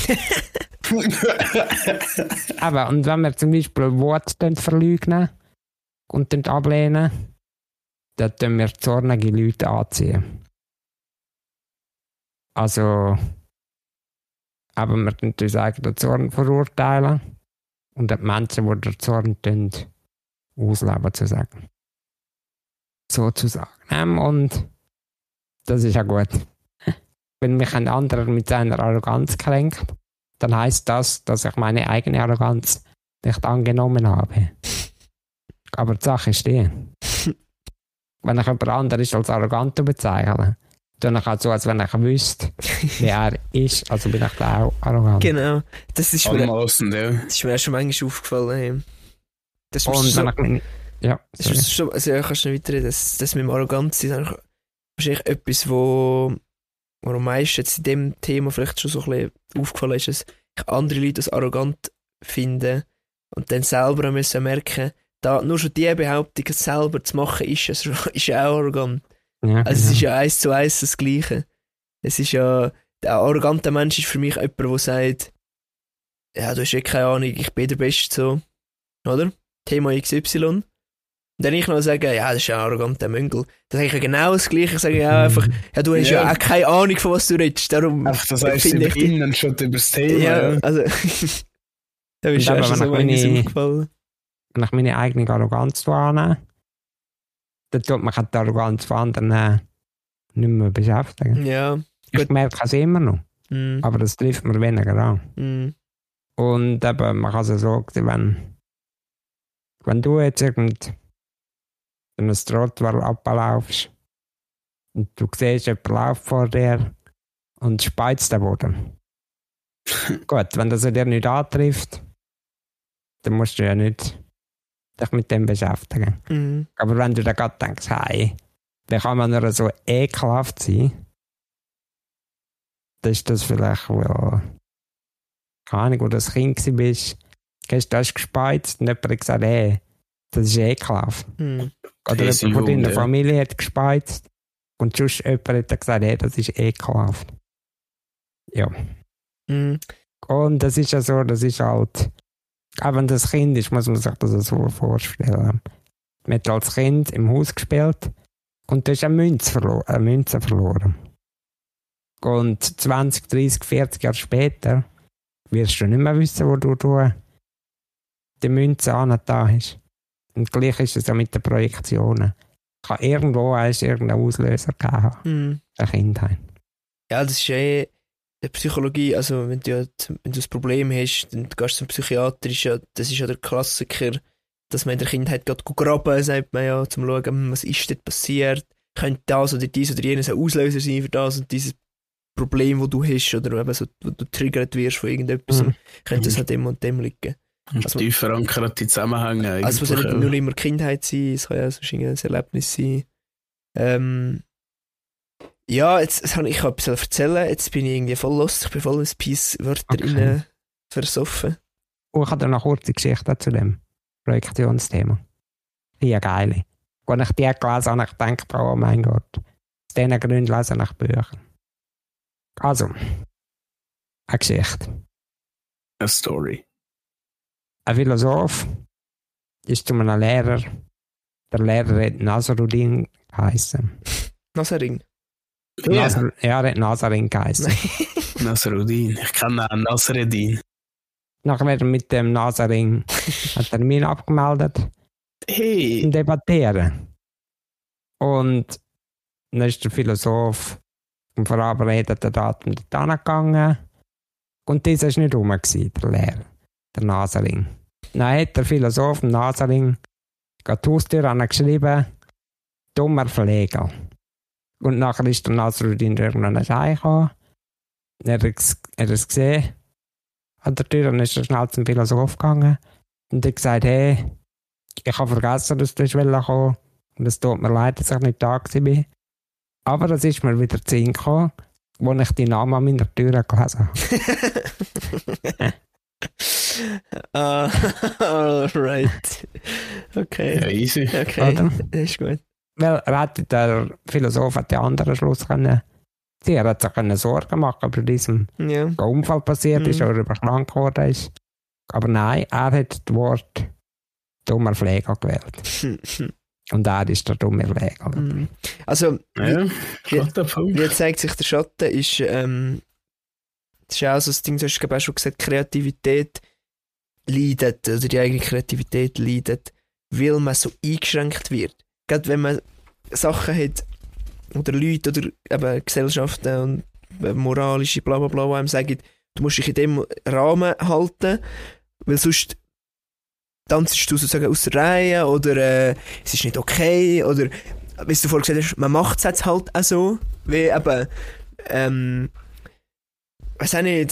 Aber, und wenn wir zum Beispiel Wort verleugnen und ablehnen, dann tun wir zornige Leute anziehen. Also, aber wir können uns eigenen Zorn verurteilen und die Menschen, die den Zorn ausleben, zu sagen. Sozusagen. Und das ist ja gut. Wenn mich ein anderer mit seiner Arroganz kränkt, dann heisst das, dass ich meine eigene Arroganz nicht angenommen habe. Aber die Sache ist die. Wenn ich jemand anderes als arrogant bezeichne, dann ich halt so, als wenn ich wüsste, wie er ist, also bin ich da auch arrogant. Genau, das ist mir auch schon manchmal aufgefallen. Hey. Das und so, wenn ich, ja, das ist so, also ja, kannst du nicht weiterreden, das mit dem Arroganz ist wahrscheinlich etwas, wo am meisten jetzt in dem Thema vielleicht schon so ein bisschen aufgefallen ist, dass ich andere Leute als arrogant finde und dann selber müssen merken, da nur schon die Behauptung selber zu machen, ist ja auch arrogant. ja, Also es ist ja 1:1 das Gleiche. Es ist ja, der arrogante Mensch ist für mich jemand, der sagt, ja, du hast ja keine Ahnung, ich bin der Beste, so, oder? Thema XY. Und dann ich noch sage, ja, das ist ja ein arroganter Müngel. Das ist eigentlich genau das Gleiche. Ich sage ja einfach, ja, du hast ja auch keine Ahnung, von was du redest. Darum einfach das heißt, über ihn schon über das Thema. Ja, also, da ist ja schon so manches aufgefallen. Wenn ich meine eigene Arroganz annehme, dann tut mich die Arroganz von anderen nicht mehr beschäftigen. Ja. Ich merke es immer noch, aber das trifft mir weniger an. Und eben, man kann es so sagen, wenn du jetzt irgendeinen Trottoir ablaufst und du siehst, jemand läuft vor dir und speizt den Boden. Gut, wenn das dir nicht antrifft, dann musst du ja nicht dich mit dem beschäftigen. Aber wenn du dann gerade denkst, hey, wie kann man nur so ekelhaft sein, dann ist das vielleicht wohl, keine Ahnung, wo du das Kind bist, du hast gespeizt und jemand hat gesagt, hey, das ist ekelhaft. Oder jemand von deiner Familie hat gespeizt und sonst jemand hat gesagt, hey, das ist ekelhaft. Ja. Und das ist ja so, das ist halt, auch wenn das Kind ist, muss man sich das so vorstellen. Man hat als Kind im Haus gespielt und du hast eine Münze verloren. Und 20, 30, 40 Jahre später wirst du nicht mehr wissen, wo du die Münze angetan hast. Und gleich ist es ja mit den Projektionen. Kann irgendwo irgendeinen Auslöser geben in der Kindheit. Ja, das ist in der Psychologie, also wenn du das Problem hast, dann gehst du zum Psychiater, das ist ja der Klassiker, dass man in der Kindheit geht graben, sagt man ja, zum zu schauen, was ist dort passiert, könnte das oder dies oder jenes ein Auslöser sein für das und dieses Problem, das du hast, oder eben so, wo du triggert wirst von irgendetwas, könnte es an dem und dem liegen. Also, tief verankert die Zusammenhänge. Also es muss ja nicht nur immer Kindheit sein, es kann ja sonst ein Erlebnis sein. Ja, jetzt habe ich etwas erzählen, jetzt bin ich irgendwie voll lost, ich bin voll in Peace-Wörter versoffen. Ich habe noch eine kurze Geschichte zu dem Projektionsthema. Ja, geil. Als ich die gelesen habe, ich gedacht, oh mein Gott, aus diesen Gründen lese ich Bücher. Also, eine Geschichte. Eine Story. Ein Philosoph ist zu einem Lehrer, der Lehrer hat Nasruddin geheißen. Nazarin? Ja, er hat Nazarin geheißen. Nasruddin, ich kenne einen Nasreddin. Nachher hat er mit dem Nazarin einen Termin abgemeldet zum Debattieren. Und dann ist der Philosoph vom verabredeten Datum dort gegangen. Und dieser war nicht rum, der Lehrer, der Nazarin. Dann hat der Philosoph dem Nazarin die Haustür geschrieben, dummer Verleger. Und nachher ist der Nasruddin irgendwann heimgekommen. Er hat es gesehen an der Tür und ist er schnell zum Philosoph gegangen und hat gesagt, hey, ich habe vergessen, dass du kommen wolltest und es tut mir leid, dass ich nicht da war. Aber das ist mir wieder zu Sinn gekommen, als ich die Namen an meiner Tür gelesen habe. Alright. Okay. Ja, easy. Okay, Oder? Das ist gut. Weil der Philosoph hat den anderen Schluss können. Sie hat sich Sorgen machen, ob diesem Unfall passiert ist oder ob krank geworden ist. Aber nein, er hat das Wort dummer Pfleger gewählt. Und er ist der dumme Pfleger. Also, wie zeigt sich der Schatten, ist, das ist auch so das Ding, du hast auch schon gesagt, Kreativität leidet, oder die eigene Kreativität leidet, weil man so eingeschränkt wird. Gerade wenn man Sachen hat, oder Leute, oder eben Gesellschaften und moralische Blablabla, die einem sagen, du musst dich in dem Rahmen halten, weil sonst tanzt du sozusagen aus der Reihe, oder es ist nicht okay, oder wie du vorhin gesagt hast, man macht es jetzt halt auch so, wie eben, weiß auch nicht,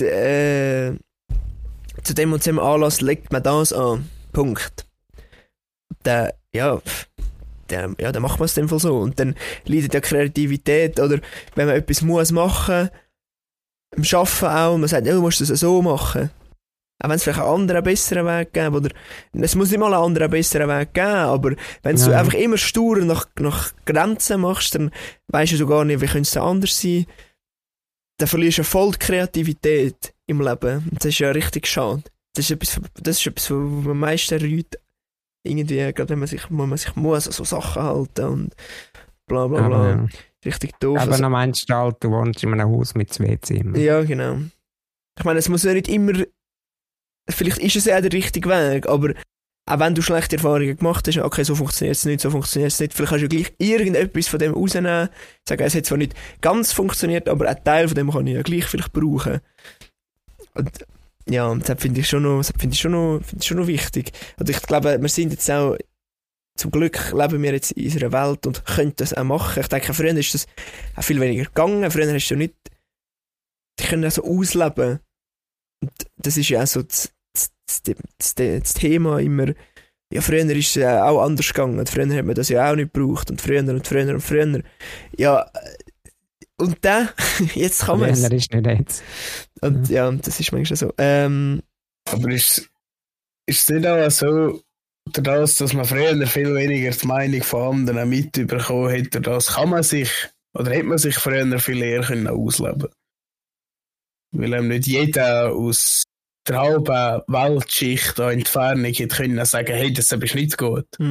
zu dem und dem Anlass legt man das an. Punkt. Dann macht man es in dem Fall so. Und dann leidet ja Kreativität, oder wenn man etwas muss machen, im Arbeiten auch, man sagt, du musst das so machen. Auch wenn es vielleicht einen anderen, besseren Weg geben, oder es muss nicht mal einen anderen, besseren Weg geben, aber wenn du einfach immer stur nach Grenzen machst, dann weisst du gar nicht, wie könnte es anders sein. Dann verlierst du voll die Kreativität im Leben. Und das ist ja richtig schade. Das ist etwas, was am meisten reut. Irgendwie, gerade wenn man sich muss an so Sachen halten und bla bla bla. Ja. Richtig doof. Aber dann meinst du halt, du wohnst in einem Haus mit 2 Zimmern. Ja, genau. Ich meine, es muss ja nicht immer, vielleicht ist es ja der richtige Weg, aber auch wenn du schlechte Erfahrungen gemacht hast, okay, so funktioniert es nicht, vielleicht kannst du gleich irgendetwas von dem rausnehmen, sagen, es hat zwar nicht ganz funktioniert, aber ein Teil von dem kann ich ja gleich vielleicht brauchen. Und ja, das finde ich schon noch wichtig. Und ich glaube, wir sind jetzt auch, zum Glück leben wir jetzt in unserer Welt und können das auch machen. Ich denke, früher ist das auch viel weniger gegangen. Früher hast du nicht, die können auch so ausleben. Und das ist ja auch so das Thema immer. Ja, früher ist es auch anders gegangen. Früher hat man das ja auch nicht gebraucht. Und früher. Ja, und dann, jetzt kann man es. Früher ist nicht jetzt. Und ja, das ist manchmal so. Aber ist es nicht auch so, dass man früher viel weniger die Meinung von anderen mitbekommen hätte, das kann man sich, oder hätte man sich früher viel eher können ausleben können? Weil einem nicht jeder aus der halben Weltschicht an Entfernung hätte können sagen, hey, das ist nicht gut.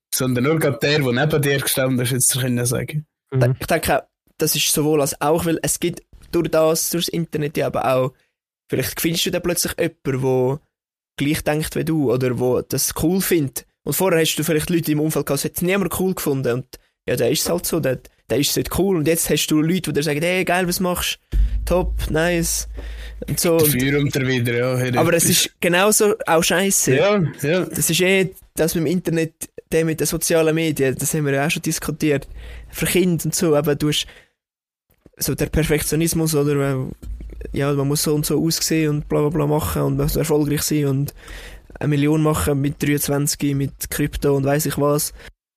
sondern nur gerade der neben dir gestanden ist, jetzt zu können sagen. Ich denke, das ist sowohl als auch, weil es gibt durch das Internet ja aber auch, vielleicht findest du dann plötzlich jemanden, der gleich denkt wie du oder wo das cool findet. Und vorher hast du vielleicht Leute im Umfeld gehabt, das hat niemand cool gefunden. Und ja, da ist es halt so, der ist halt cool. Und jetzt hast du Leute, die dir sagen, hey, geil, was machst du? Top, nice. Und so. Dafür und wieder, ja. Aber es ist genauso auch scheiße. Ja. Das ist das mit dem Internet, mit den sozialen Medien, das haben wir ja auch schon diskutiert. Für Kinder und so, aber du hast so der Perfektionismus oder ja, man muss so und so aussehen und bla bla bla machen und man muss erfolgreich sein und 1 Million machen mit 23, mit Krypto und weiss ich was.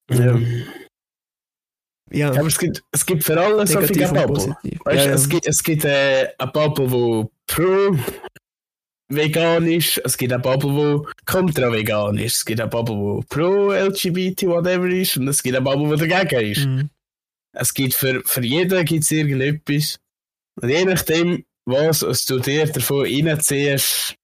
Ja. Aber es gibt für alle so viele Bubble. Weißt, es gibt eine Bubble, die pro vegan ist, es gibt eine Bubble, die kontra vegan ist, es gibt eine Bubble, die pro LGBT whatever ist und es gibt eine Bubble, die dagegen ist. Es gibt für jeden gibt's irgendetwas. Und je nachdem, was du dir davon reinziehst,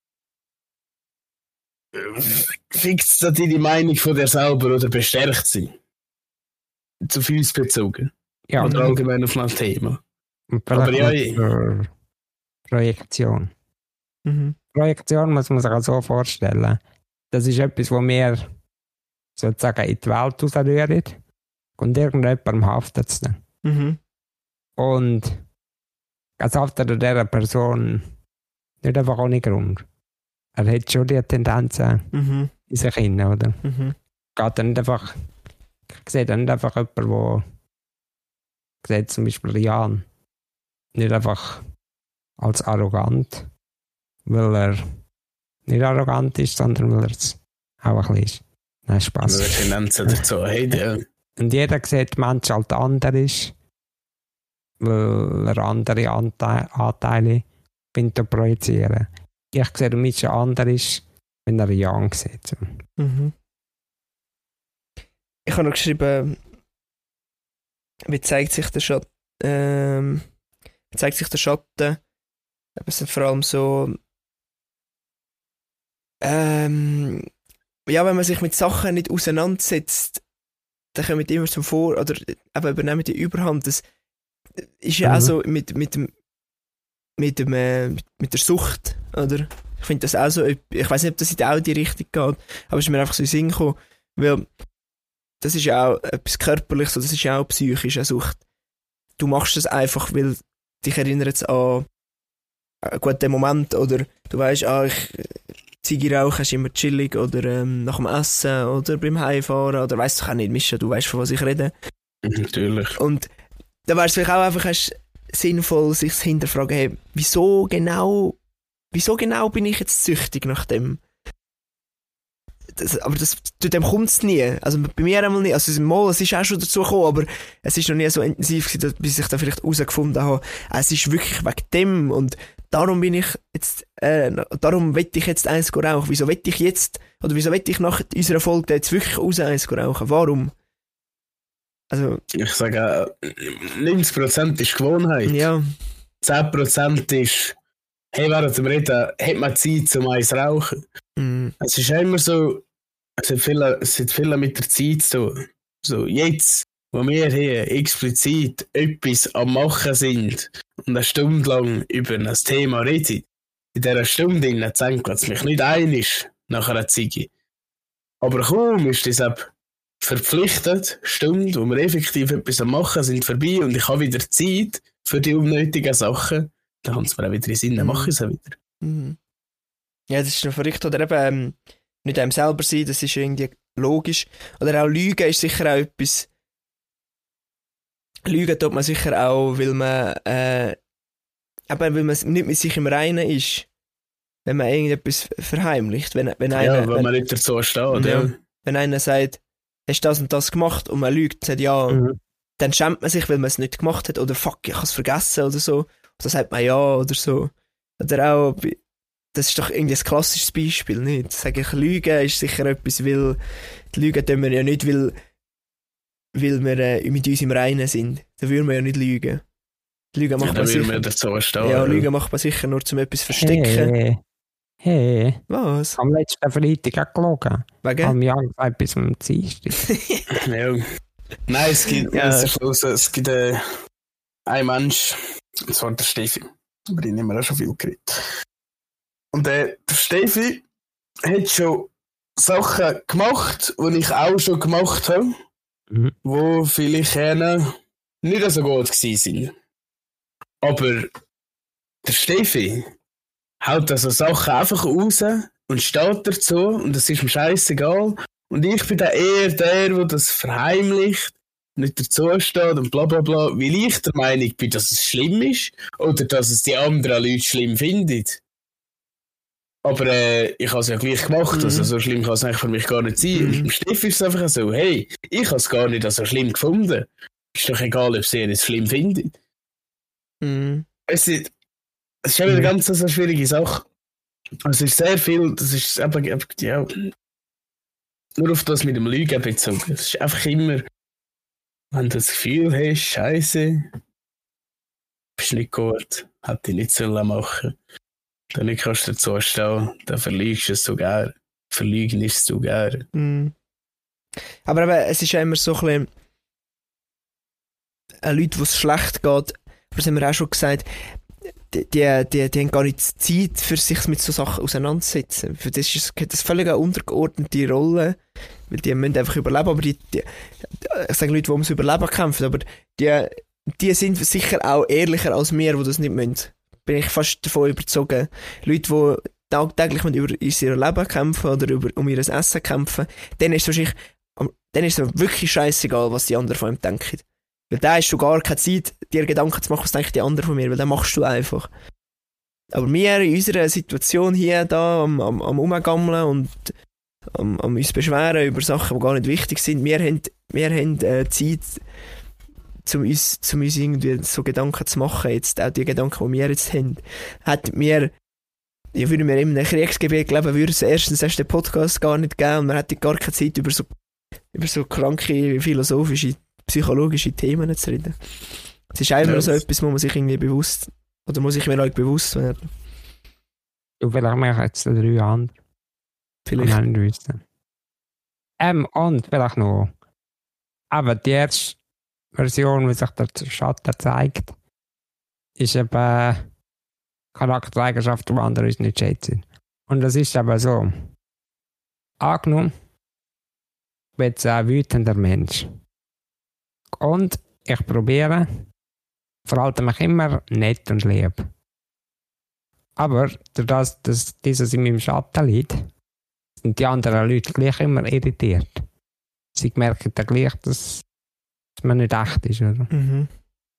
fixt das deine Meinung von dir selber oder bestärkt sie. Zu uns bezogen. Ja, oder allgemein auf ein Thema. Aber ja, Projektion. Projektion muss man sich auch so vorstellen. Das ist etwas, was mir sozusagen in die Welt rausrührt und irgendjemandem haftet es dann. Und es haftet an dieser Person nicht einfach ohne Grund. Er hat schon die Tendenzen in sich hinein, oder? Geht dann nicht einfach, ich sehe dann nicht einfach jemanden, der sieht zum Beispiel Jan nicht einfach als arrogant, weil er nicht arrogant ist, sondern weil er es auch ein bisschen ist. Nein, Spaß. Weil er Tendenzen dazu hat, ja. Und jeder sieht, der Mensch halt anders ist, weil er andere Anteile projizieren. Ich sehe, der Mensch anders ist, wenn er Jan sieht. Ich habe noch geschrieben, wie zeigt sich der Schatten? Es sind vor allem so, ja, wenn man sich mit Sachen nicht auseinandersetzt, dann kommen immer zum oder eben übernehmen die Überhand. Das ist ja auch so mit der Sucht, oder? Ich finde das auch so, ich weiß nicht, ob das auch in die Richtung geht, aber es ist mir einfach so in den Sinn gekommen, weil das ist ja auch etwas Körperliches, das ist ja auch psychisch, eine Sucht. Du machst das einfach, weil dich erinnert es an einen guten Moment, oder du weißt, Ziege rauchen ist immer chillig, oder nach dem Essen, oder beim Heimfahren, oder weißt du auch nicht, Mischa, du weißt, von was ich rede. Natürlich. Und da wäre es vielleicht auch einfach sinnvoll, sich zu hinterfragen, hey, wieso genau bin ich jetzt süchtig nach dem? Aber zu dem kommt es nie. Also bei mir einmal nicht. Also es ist auch schon dazu gekommen, aber es ist noch nie so intensiv gewesen, bis ich da vielleicht herausgefunden habe, es ist wirklich wegen dem und darum bin ich jetzt, darum will ich jetzt eins rauchen. Wieso will ich jetzt, oder wieso will ich nach unserer Folge jetzt wirklich eins rauchen? Warum? Also, ich sage, 90% ist Gewohnheit. Ja. 10% ist, hey, während dem Reden hat man Zeit zum eins rauchen. Es ist immer so, es hat viel mit der Zeit zu tun. So, jetzt, wo wir hier explizit etwas am Machen sind und eine Stunde lang über ein Thema reden, in dieser Stunde zeigt es mich nicht einig nach einer Ziege. Aber kaum ist das verpflichtet, Stunde, wo wir effektiv etwas am Machen sind, vorbei und ich habe wieder Zeit für die unnötigen Sachen, dann kommt es mir auch wieder in den Sinn, dann mache ich es auch wieder. Ja, das ist noch verrückt. Oder eben nicht einem selber sein, das ist irgendwie logisch. Oder auch Lügen ist sicher auch etwas. Lügen tut man sicher auch, weil man nicht mit sich im Reinen ist. Wenn man irgendetwas verheimlicht. Wenn man nicht dazu steht. Ja. Wenn einer sagt, hast du das und das gemacht und man lügt, sagt ja, dann schämt man sich, weil man es nicht gemacht hat. Oder fuck, ich habe es vergessen oder so. Oder sagt man ja oder so. Oder auch, das ist doch irgendwie ein klassisches Beispiel, nicht? Sage ich, Lügen ist sicher etwas, weil die Lügen tun wir ja nicht, weil wir mit uns im Reinen sind. Da würden wir ja nicht lügen. Die Lügen macht man sicher. Dazu stehen, Lügen macht man sicher nur, um etwas zu verstecken. Hey, Was? am letzten Freitag auch gelogen. Wegen? Am Jahr gesagt bis zum Dienstag. Ja. Nein, es gibt, Ja. es gibt einen Mensch, und zwar der Steffi. Über ihn haben wir auch schon viel geredet. Und der Steffi hat schon Sachen gemacht, die ich auch schon gemacht habe, Mhm. die vielleicht nicht so gut waren. Aber der Steffi haut also Sachen einfach raus und steht dazu und es ist ihm scheißegal. Und ich bin dann eher der das verheimlicht, nicht dazu steht und bla bla bla, weil ich der Meinung bin, dass es schlimm ist oder dass es die anderen Leute schlimm finden. Aber ich habe es ja gleich gemacht, also so schlimm kann es eigentlich für mich gar nicht sein. Und beim Steffi ist es einfach so, hey, ich habe es gar nicht so schlimm gefunden. Ist doch egal, ob sie es schlimm finden. Mhm. Es ist eben eine ganz so schwierige Sache. Es ist sehr viel, das ist eben, ja, nur auf das mit dem Lügen bezogen. Es ist einfach immer, wenn du das Gefühl hast, Scheiße, bist nicht gut, hätte ich nicht sollen machen. Dann nicht kannst du dazu stehen, dann verlügst du es so gerne. Verlügen ist so gerne. Mhm. Aber eben, es ist ja immer so ein bisschen Leute, wo es schlecht geht, das haben wir auch schon gesagt, die haben gar nicht Zeit, für sich mit so Sachen auseinanderzusetzen. Für das ist das völlig eine untergeordnete Rolle, weil die müssen einfach überleben, aber ich sage Leute, die ums Überleben kämpfen, aber die sind sicher auch ehrlicher als wir, die das nicht müssen. Bin ich fast davon überzeugt. Leute, die tagtäglich über ihr Leben kämpfen oder um ihr Essen kämpfen, denen ist es wirklich scheißegal, was die anderen von ihm denken. Weil da hast du gar keine Zeit, dir Gedanken zu machen, was denken die anderen von mir, weil dann machst du einfach. Aber wir in unserer Situation hier da am Rumgammeln und am uns beschweren über Sachen, die gar nicht wichtig sind, wir haben Zeit, um uns irgendwie so Gedanken zu machen, jetzt auch die Gedanken, die wir jetzt haben. Würden wir in einem Kriegsgebiet leben, würde es erstens den Podcast gar nicht geben und man hätte gar keine Zeit, über so kranke, philosophische, psychologische Themen zu reden. Es ist immer so etwas, wo man sich irgendwie bewusst, oder muss ich mir auch bewusst werden. Du, vielleicht machen jetzt 3 andere. Vielleicht. Und vielleicht noch. Aber die erste Version, wie sich der Schatten zeigt, ist eben Charaktereigenschaften, die andere uns nicht schätzen. Und das ist aber so. Angenommen, ich bin jetzt ein wütender Mensch. Und ich probiere, verhalte mich immer nett und lieb. Aber dadurch, dass dieses in meinem Schatten liegt, sind die anderen Leute gleich immer irritiert. Sie merken dann gleich, dass man nicht echt ist, oder? Mhm.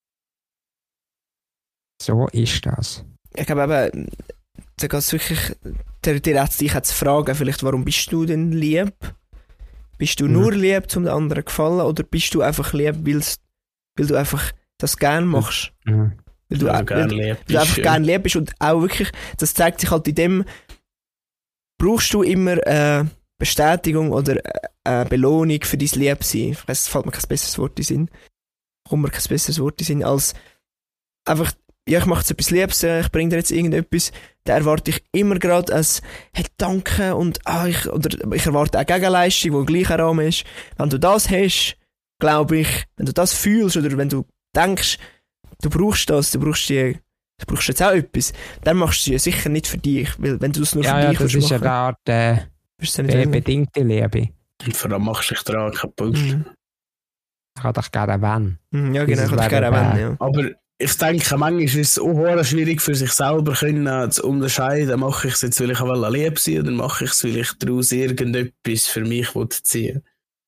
So ist das. Ich glaube eben, da geht es wirklich, dich zu fragen, vielleicht, warum bist du denn lieb? Bist du nur lieb, um den anderen zu gefallen, oder bist du einfach lieb, weil du einfach das gerne machst? Mhm. Weil du einfach gerne lieb bist und auch wirklich, das zeigt sich halt in dem, brauchst du immer Bestätigung oder Belohnung für dein Liebsein. Ich weiss, es fällt mir kein besseres Wort in den Sinn. Kommt mir kein besseres Wort in den Sinn, als einfach, ja, ich mache jetzt etwas Liebes, ich bringe dir jetzt irgendetwas, da erwarte ich immer gerade als, hey, danke, und ich erwarte auch Gegenleistung, die gleich ein Rahmen ist. Wenn du das hast, glaube ich, wenn du das fühlst oder wenn du denkst, du brauchst das, du brauchst jetzt auch etwas, dann machst du es ja sicher nicht für dich, weil wenn du es nur für dich das ist eine Art bedingte Liebe. Und vor allem machst du dich daran kaputt. Ich kann dich gerne wenn. Ja, genau, ich kann dich gerne wenn, ja. Aber ich denke, manchmal ist es auch schwierig für sich selber zu unterscheiden, mache ich es jetzt, weil ich lieb sein oder mache ich es, weil ich daraus irgendetwas für mich ziehen.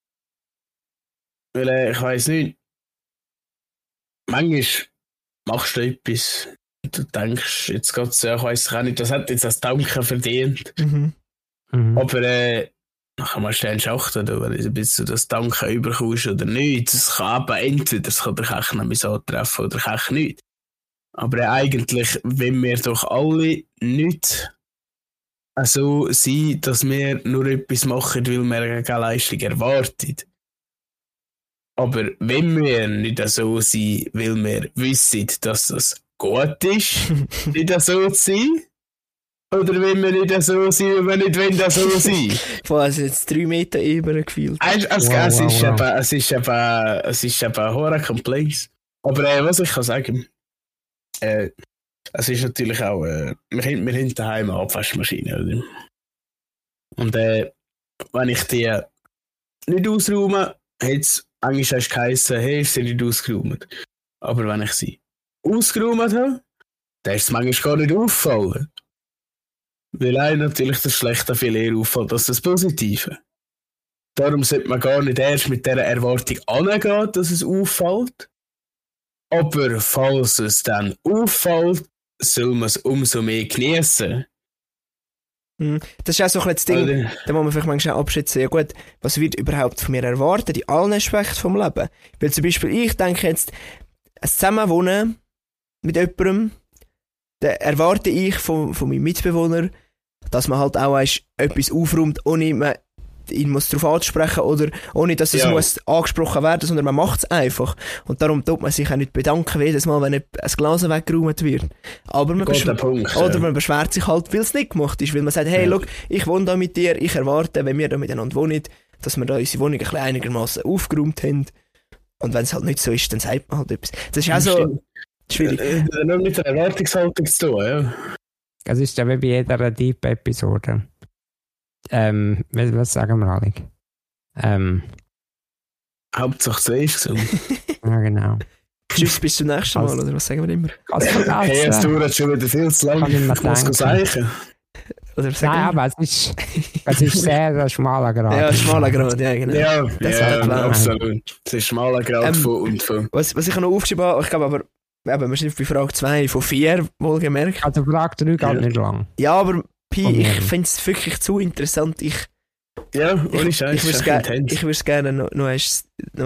Weil ich weiss nicht, manchmal machst du etwas und du denkst, jetzt geht es, ich weiss auch nicht, das hat jetzt das Danke verdient. Aber nachher musst du dann schauen, bis du das Danke überkommst oder nicht. Das kann eben entweder, das kann dich echt nicht mehr so treffen oder echt nicht. Aber eigentlich, wenn wir doch alle nicht so sein, dass wir nur etwas machen, weil wir eine Leistung erwarten. Aber wenn wir nicht so sind, weil wir wissen, dass das gut ist, nicht so zu sein, Oder wenn wir nicht so sein, wenn wir nicht wollen, das so sein? Boah, es ist jetzt 3 Meter über gefühlt. Es ist eben hoher komplex. Aber was ich kann sagen, es ist natürlich auch, wir haben daheim eine Abwaschmaschine, oder? Und wenn ich die nicht ausräume, hat es eigentlich geheißen, hey, ist sie nicht ausgeräumt. Aber wenn ich sie ausgeräumt habe, dann ist es manchmal gar nicht auffallen. Weil einem natürlich das Schlechte viel eher auffällt als das Positive. Darum sollte man gar nicht erst mit dieser Erwartung angehen, dass es auffällt. Aber falls es dann auffällt, soll man es umso mehr genießen. Das ist auch so ein bisschen das Ding, da muss man vielleicht manchmal auch abschätzen, ja gut, was wird überhaupt von mir erwartet in allen Aspekten vom Leben? Weil zum Beispiel ich denke jetzt, ein Zusammenwohnen mit jemandem, da erwarte ich von meinem Mitbewohner, dass man halt auch etwas aufräumt, ohne man ihn muss darauf ansprechen oder ohne, dass es muss angesprochen werden, sondern man macht es einfach. Und darum tut man sich auch nicht bedanken jedes Mal, wenn ein Glas weggeräumt wird. Aber man, man beschwert sich halt, weil es nicht gemacht ist, weil man sagt, hey, look, ich wohne da mit dir, ich erwarte, wenn wir da miteinander wohnen, dass wir da unsere Wohnung ein bisschen einigermaßen aufgeräumt haben. Und wenn es halt nicht so ist, dann sagt man halt etwas. Das ist auch so schwierig. Nur mit der Erwartungshaltung zu tun, ja. Das ist ja wie bei jeder Deep-Episode. Was sagen wir alle? Hauptsache 2 ist gesund. Ja, genau. Tschüss, bis zum nächsten Mal, oder was sagen wir immer? Hey, es dauert schon wieder viel zu lang. Ich muss sagen. Nein, aber es ist sehr schmaler Grad. Ja, schmaler Grad, ja, genau. Ja, absolut. Es ist schmaler Grad von und von. Was ich noch aufgeschrieben habe, ich glaube aber, wir sind bei Frage 2 von 4 wohlgemerkt. Also Frage 3 geht nicht lang. Ja, aber ich finde es wirklich zu interessant. Ohne Scheiß. Ich würde es gerne noch erst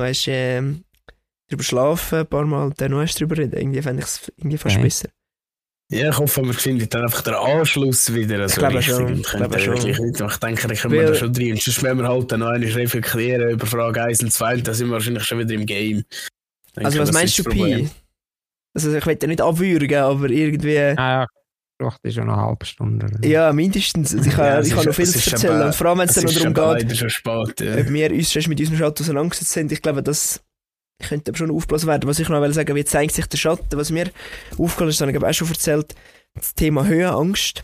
drüber schlafen, ein paar Mal, und dann noch erst drüber reden. Irgendwie fände ich es fast besser. Ja, ich hoffe, wir finden dann einfach den Anschluss wieder. Also ich glaube schon. Ich denke, da können wir da schon drin. Und sonst müssen wir halt dann noch einmal reflektieren über Frage 1 und 2, und da sind wir wahrscheinlich schon wieder im Game. Also was meinst du, Pi? Also ich will ja nicht abwürgen, aber irgendwie... Ja, das ist schon eine halbe Stunde. Ja, mindestens. Ich kann noch viel zu erzählen. Und vor allem, wenn es dann noch darum geht, ob wir uns schon mit unserem Schatten auseinandergesetzt sind, ich glaube, das könnte aber schon aufgeblasen werden. Was ich noch sagen will, wie zeigt sich der Schatten? Was mir aufgefallen ist, habe ich auch schon erzählt, das Thema Höhenangst.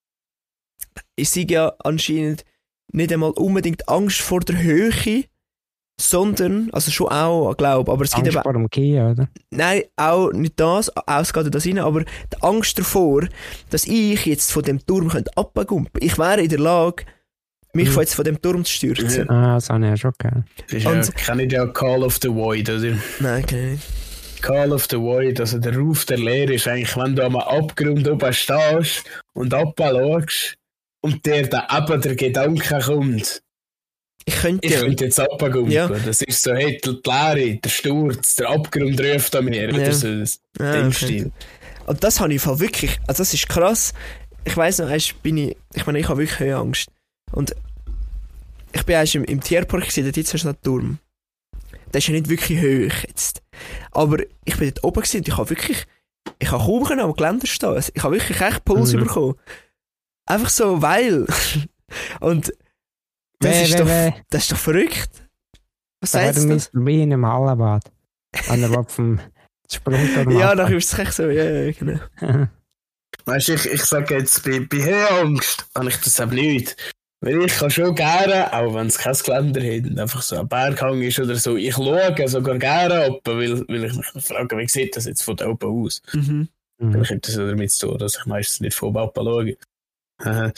Ich sehe ja anscheinend nicht einmal unbedingt Angst vor der Höhe, sondern, also schon auch, glaube ich, aber es gibt Angst vor dem Gehen, oder? Nein, auch nicht das, es geht das rein, aber die Angst davor, dass ich jetzt von dem Turm runtergumpen könnte. Ich wäre in der Lage, mich jetzt von dem Turm zu stürzen. Das habe ich ja schon gehört. Kenne ich ja Call of the Void, oder? Nein, kenne ich nicht. Call of the Void, also der Ruf der Leere ist eigentlich, wenn du am Abgrund oben stehst und runterschaust und dir dann eben der Gedanke kommt, ich könnte jetzt runtergumpen. Ja. Das ist so, hey, die Leere, der Sturz, der Abgrund ruft an mir. Ja. Das ist dem Stil. Und das habe ich wirklich, also das ist krass. Ich weiss noch, ich habe wirklich Höhenangst. Und ich bin erst im Tierpark gewesen, dort jetzt hast du einen Turm. Der ist ja nicht wirklich hoch jetzt. Aber ich bin dort oben gewesen und ich habe kaum am Geländer stehen. Ich habe wirklich echt Puls bekommen. Einfach so, weil. Und das ist doch verrückt. Was sagst du? Mr. Bean im Hallenbad. An der vom Sprung. Ja, nachher ist es echt so, ja, genau. Weißt du, ich sage jetzt, bei Höhenangst habe ich das eben nicht. Weil ich kann schon gerne, auch wenn es kein Geländer hat und einfach so ein Berghang ist oder so, ich schaue sogar gerne oben, weil ich mich frage, wie sieht das jetzt von da oben aus? Vielleicht hat das damit zu tun, dass ich meistens nicht von oben schaue.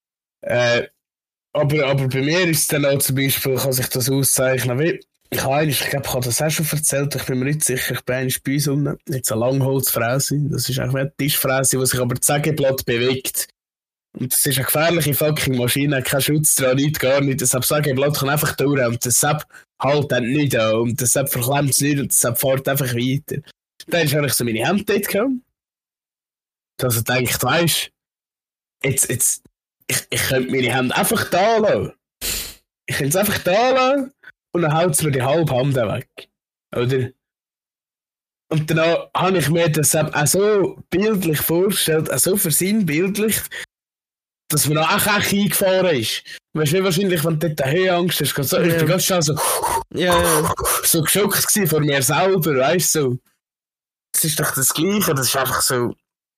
Aber bei mir ist es dann auch zum Beispiel, kann sich das auszeichnen, wie ich glaube, ich habe das auch schon erzählt, ich bin mir nicht sicher, ich bin eigentlich bei uns unten, jetzt eine Langholzfräse, das ist eigentlich eine Tischfräse, die sich aber das Sägeblatt bewegt. Und das ist eine gefährliche fucking Maschine, kein Schutz dran, nicht, gar nicht, das Sägeblatt kann einfach durch und das Säb hält dann nicht an und das Säb verklemmt es nicht und das Säb fährt einfach weiter. Dann habe ich so meine Hände dort gehabt. Also denkt, weisst jetzt ich könnte meine Hände einfach da lassen. Ich könnte es einfach da lassen und dann haut es mir die halbe Hand weg. Oder? Und dann habe ich mir das auch so bildlich vorgestellt, auch so versinnbildlicht, dass man auch eingefahren ist. Weißt du, wie wahrscheinlich, wenn du dort Höhenangst hast, ich bin ganz schnell so geschockt gewesen von mir selber, weißt du, so. Das ist doch das Gleiche, das ist einfach so.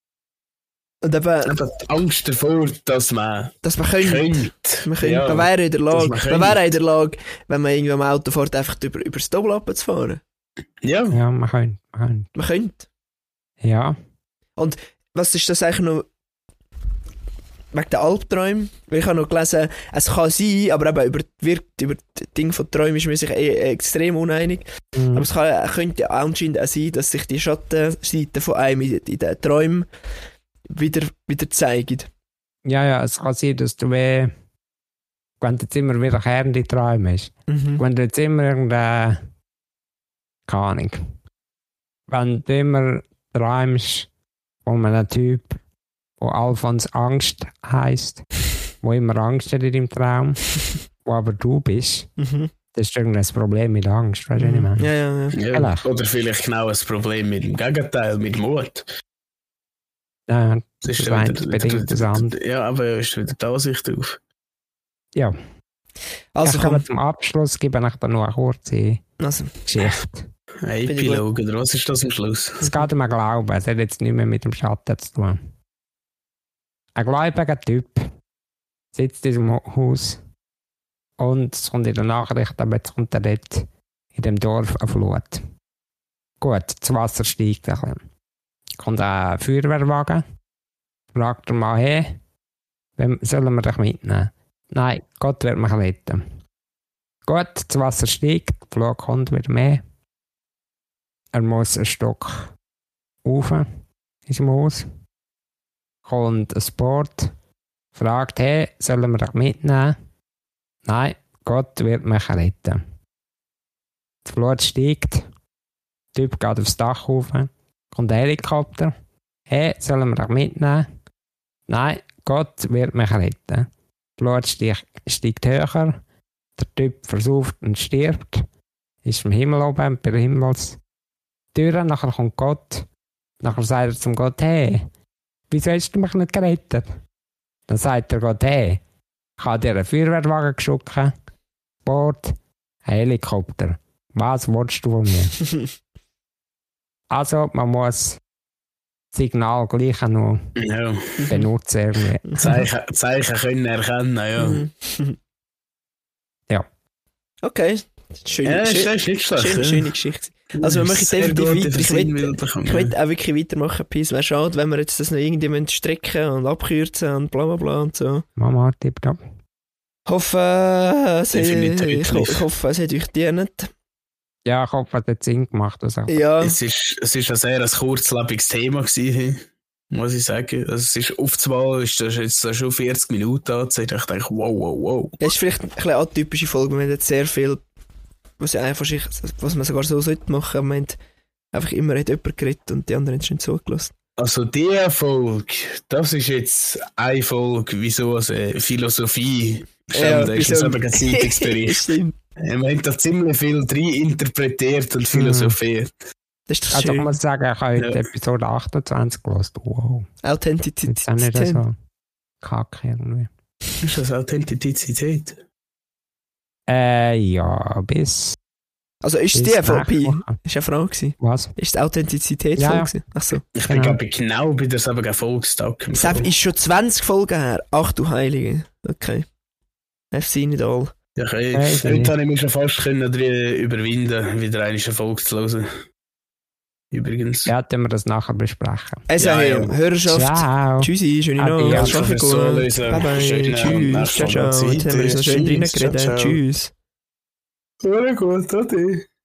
Und eben die Angst davor, dass man könnte. Man wäre in der Lage, wenn man irgendwo im Auto fährt, einfach über das Doppelappen zu fahren. Ja. Ja, man könnte. Man könnte. Ja. Und was ist das eigentlich noch wegen den Albträumen? Weil ich habe noch gelesen, es kann sein, aber eben über das Ding von Träumen ist man sich extrem uneinig. Aber es könnte anscheinend auch sein, dass sich die Schattenseite von einem in den Träumen wieder zeigen. Ja, es kann sein, dass du wenn du jetzt immer wiederkehrende Träume hast, wenn du jetzt immer irgendeine, keine Ahnung, wenn du immer träumst von einem Typ, der Alfons Angst heisst, der immer Angst hat in deinem Traum, wo aber du bist, das ist irgendein Problem mit Angst, weißt du, was ich meine? Ja. Oder vielleicht genau ein Problem mit dem Gegenteil, mit Mut. Ja, das ist bedingt das andere. Ja, aber ist wieder die Ansicht auf. Ja. Also kommen wir zum Abschluss, gebe ich dann noch eine kurze Geschichte. Ein Epilog, oder was ist das am Schluss? Es geht um einen Glauben, es hat jetzt nicht mehr mit dem Schatten zu tun. Ein gläubiger Typ sitzt in diesem Haus und es kommt in der Nachricht, aber jetzt kommt dort in dem Dorf eine Flut. Gut, das Wasser steigt ein bisschen. Kommt ein Feuerwehrwagen, fragt er mal, hey, sollen wir dich mitnehmen? Nein, Gott wird mich retten. Gut, das Wasser steigt, die Flut kommt wieder mehr. Er muss einen Stock rauf in seinem Haus. Kommt ein Boot, fragt, hey, sollen wir dich mitnehmen? Nein, Gott wird mich retten. Die Flut steigt, der Typ geht aufs Dach rauf. Kommt ein Helikopter. Hey, sollen wir dich mitnehmen? Nein, Gott wird mich retten. Die Flut steigt höher. Der Typ versauft und stirbt. Ist im Himmel oben, bei der Himmelstür. Nachher kommt Gott. Nachher sagt er zum Gott, hey, wieso hast du mich nicht gerettet? Dann sagt der Gott, hey, ich habe dir einen Feuerwehrwagen geschickt, Boot, ein Helikopter. Was willst du von mir? Also, man muss das Signal gleich noch benutzen. Irgendwie. Zeichen können erkennen, ja. Ja. Okay. Schöne Geschichte. Also, wir machen definitiv weiter. Ich will auch wirklich weitermachen. Es wäre schade, wenn wir jetzt das noch irgendwie strecken und abkürzen und bla bla bla und so. Mama, tipptopp. Ich hoffe, es hat euch gedient. Ja, ich hoffe, es hat Sinn gemacht. Also. Ja. Es ist ein sehr kurzlebiges Thema gewesen, muss ich sagen. Also es ist oftmals ist das jetzt schon 40 Minuten angezeigt. Ich denke, wow. Das ist vielleicht eine bisschen atypische Folge. Wir haben jetzt sehr viel, was man sogar so sollte machen. Man hat einfach immer jemand geredet und die anderen haben es nicht zugelassen. Also diese Folge, das ist jetzt eine Folge, wie so eine Philosophie. Das ist eben ein Zeitungsbericht. Wir haben da ziemlich viel drin interpretiert und philosophiert. Das ist doch also schön. Ich muss sagen, ich habe heute Episode 28 gehört. Wow. Authentizität. Das ist auch nicht so kacke irgendwie. Ist das Authentizität? Ja, bis... Also ist die Pi? Ist eine Frage gewesen. Was? Ist die Authentizität ja. gewesen? Ach so. Ich bin genau bei der selben Erfolgstag. Das ist schon 20 Folgen her. Ach du Heilige. Okay. I've seen it all. Ja, heute habe ich mich schon fast überwinden, wieder eine Folge zu hören. Übrigens. Ja, dann wir das nachher besprechen. Also, Hörerschaft. Ciao. Tschüssi, schöne Nacht. Schlafen gut. Bye-bye. Tschüss. Ciao. Jetzt haben wir uns noch schön reingeredet. Tschüss. Sehr gut, ade.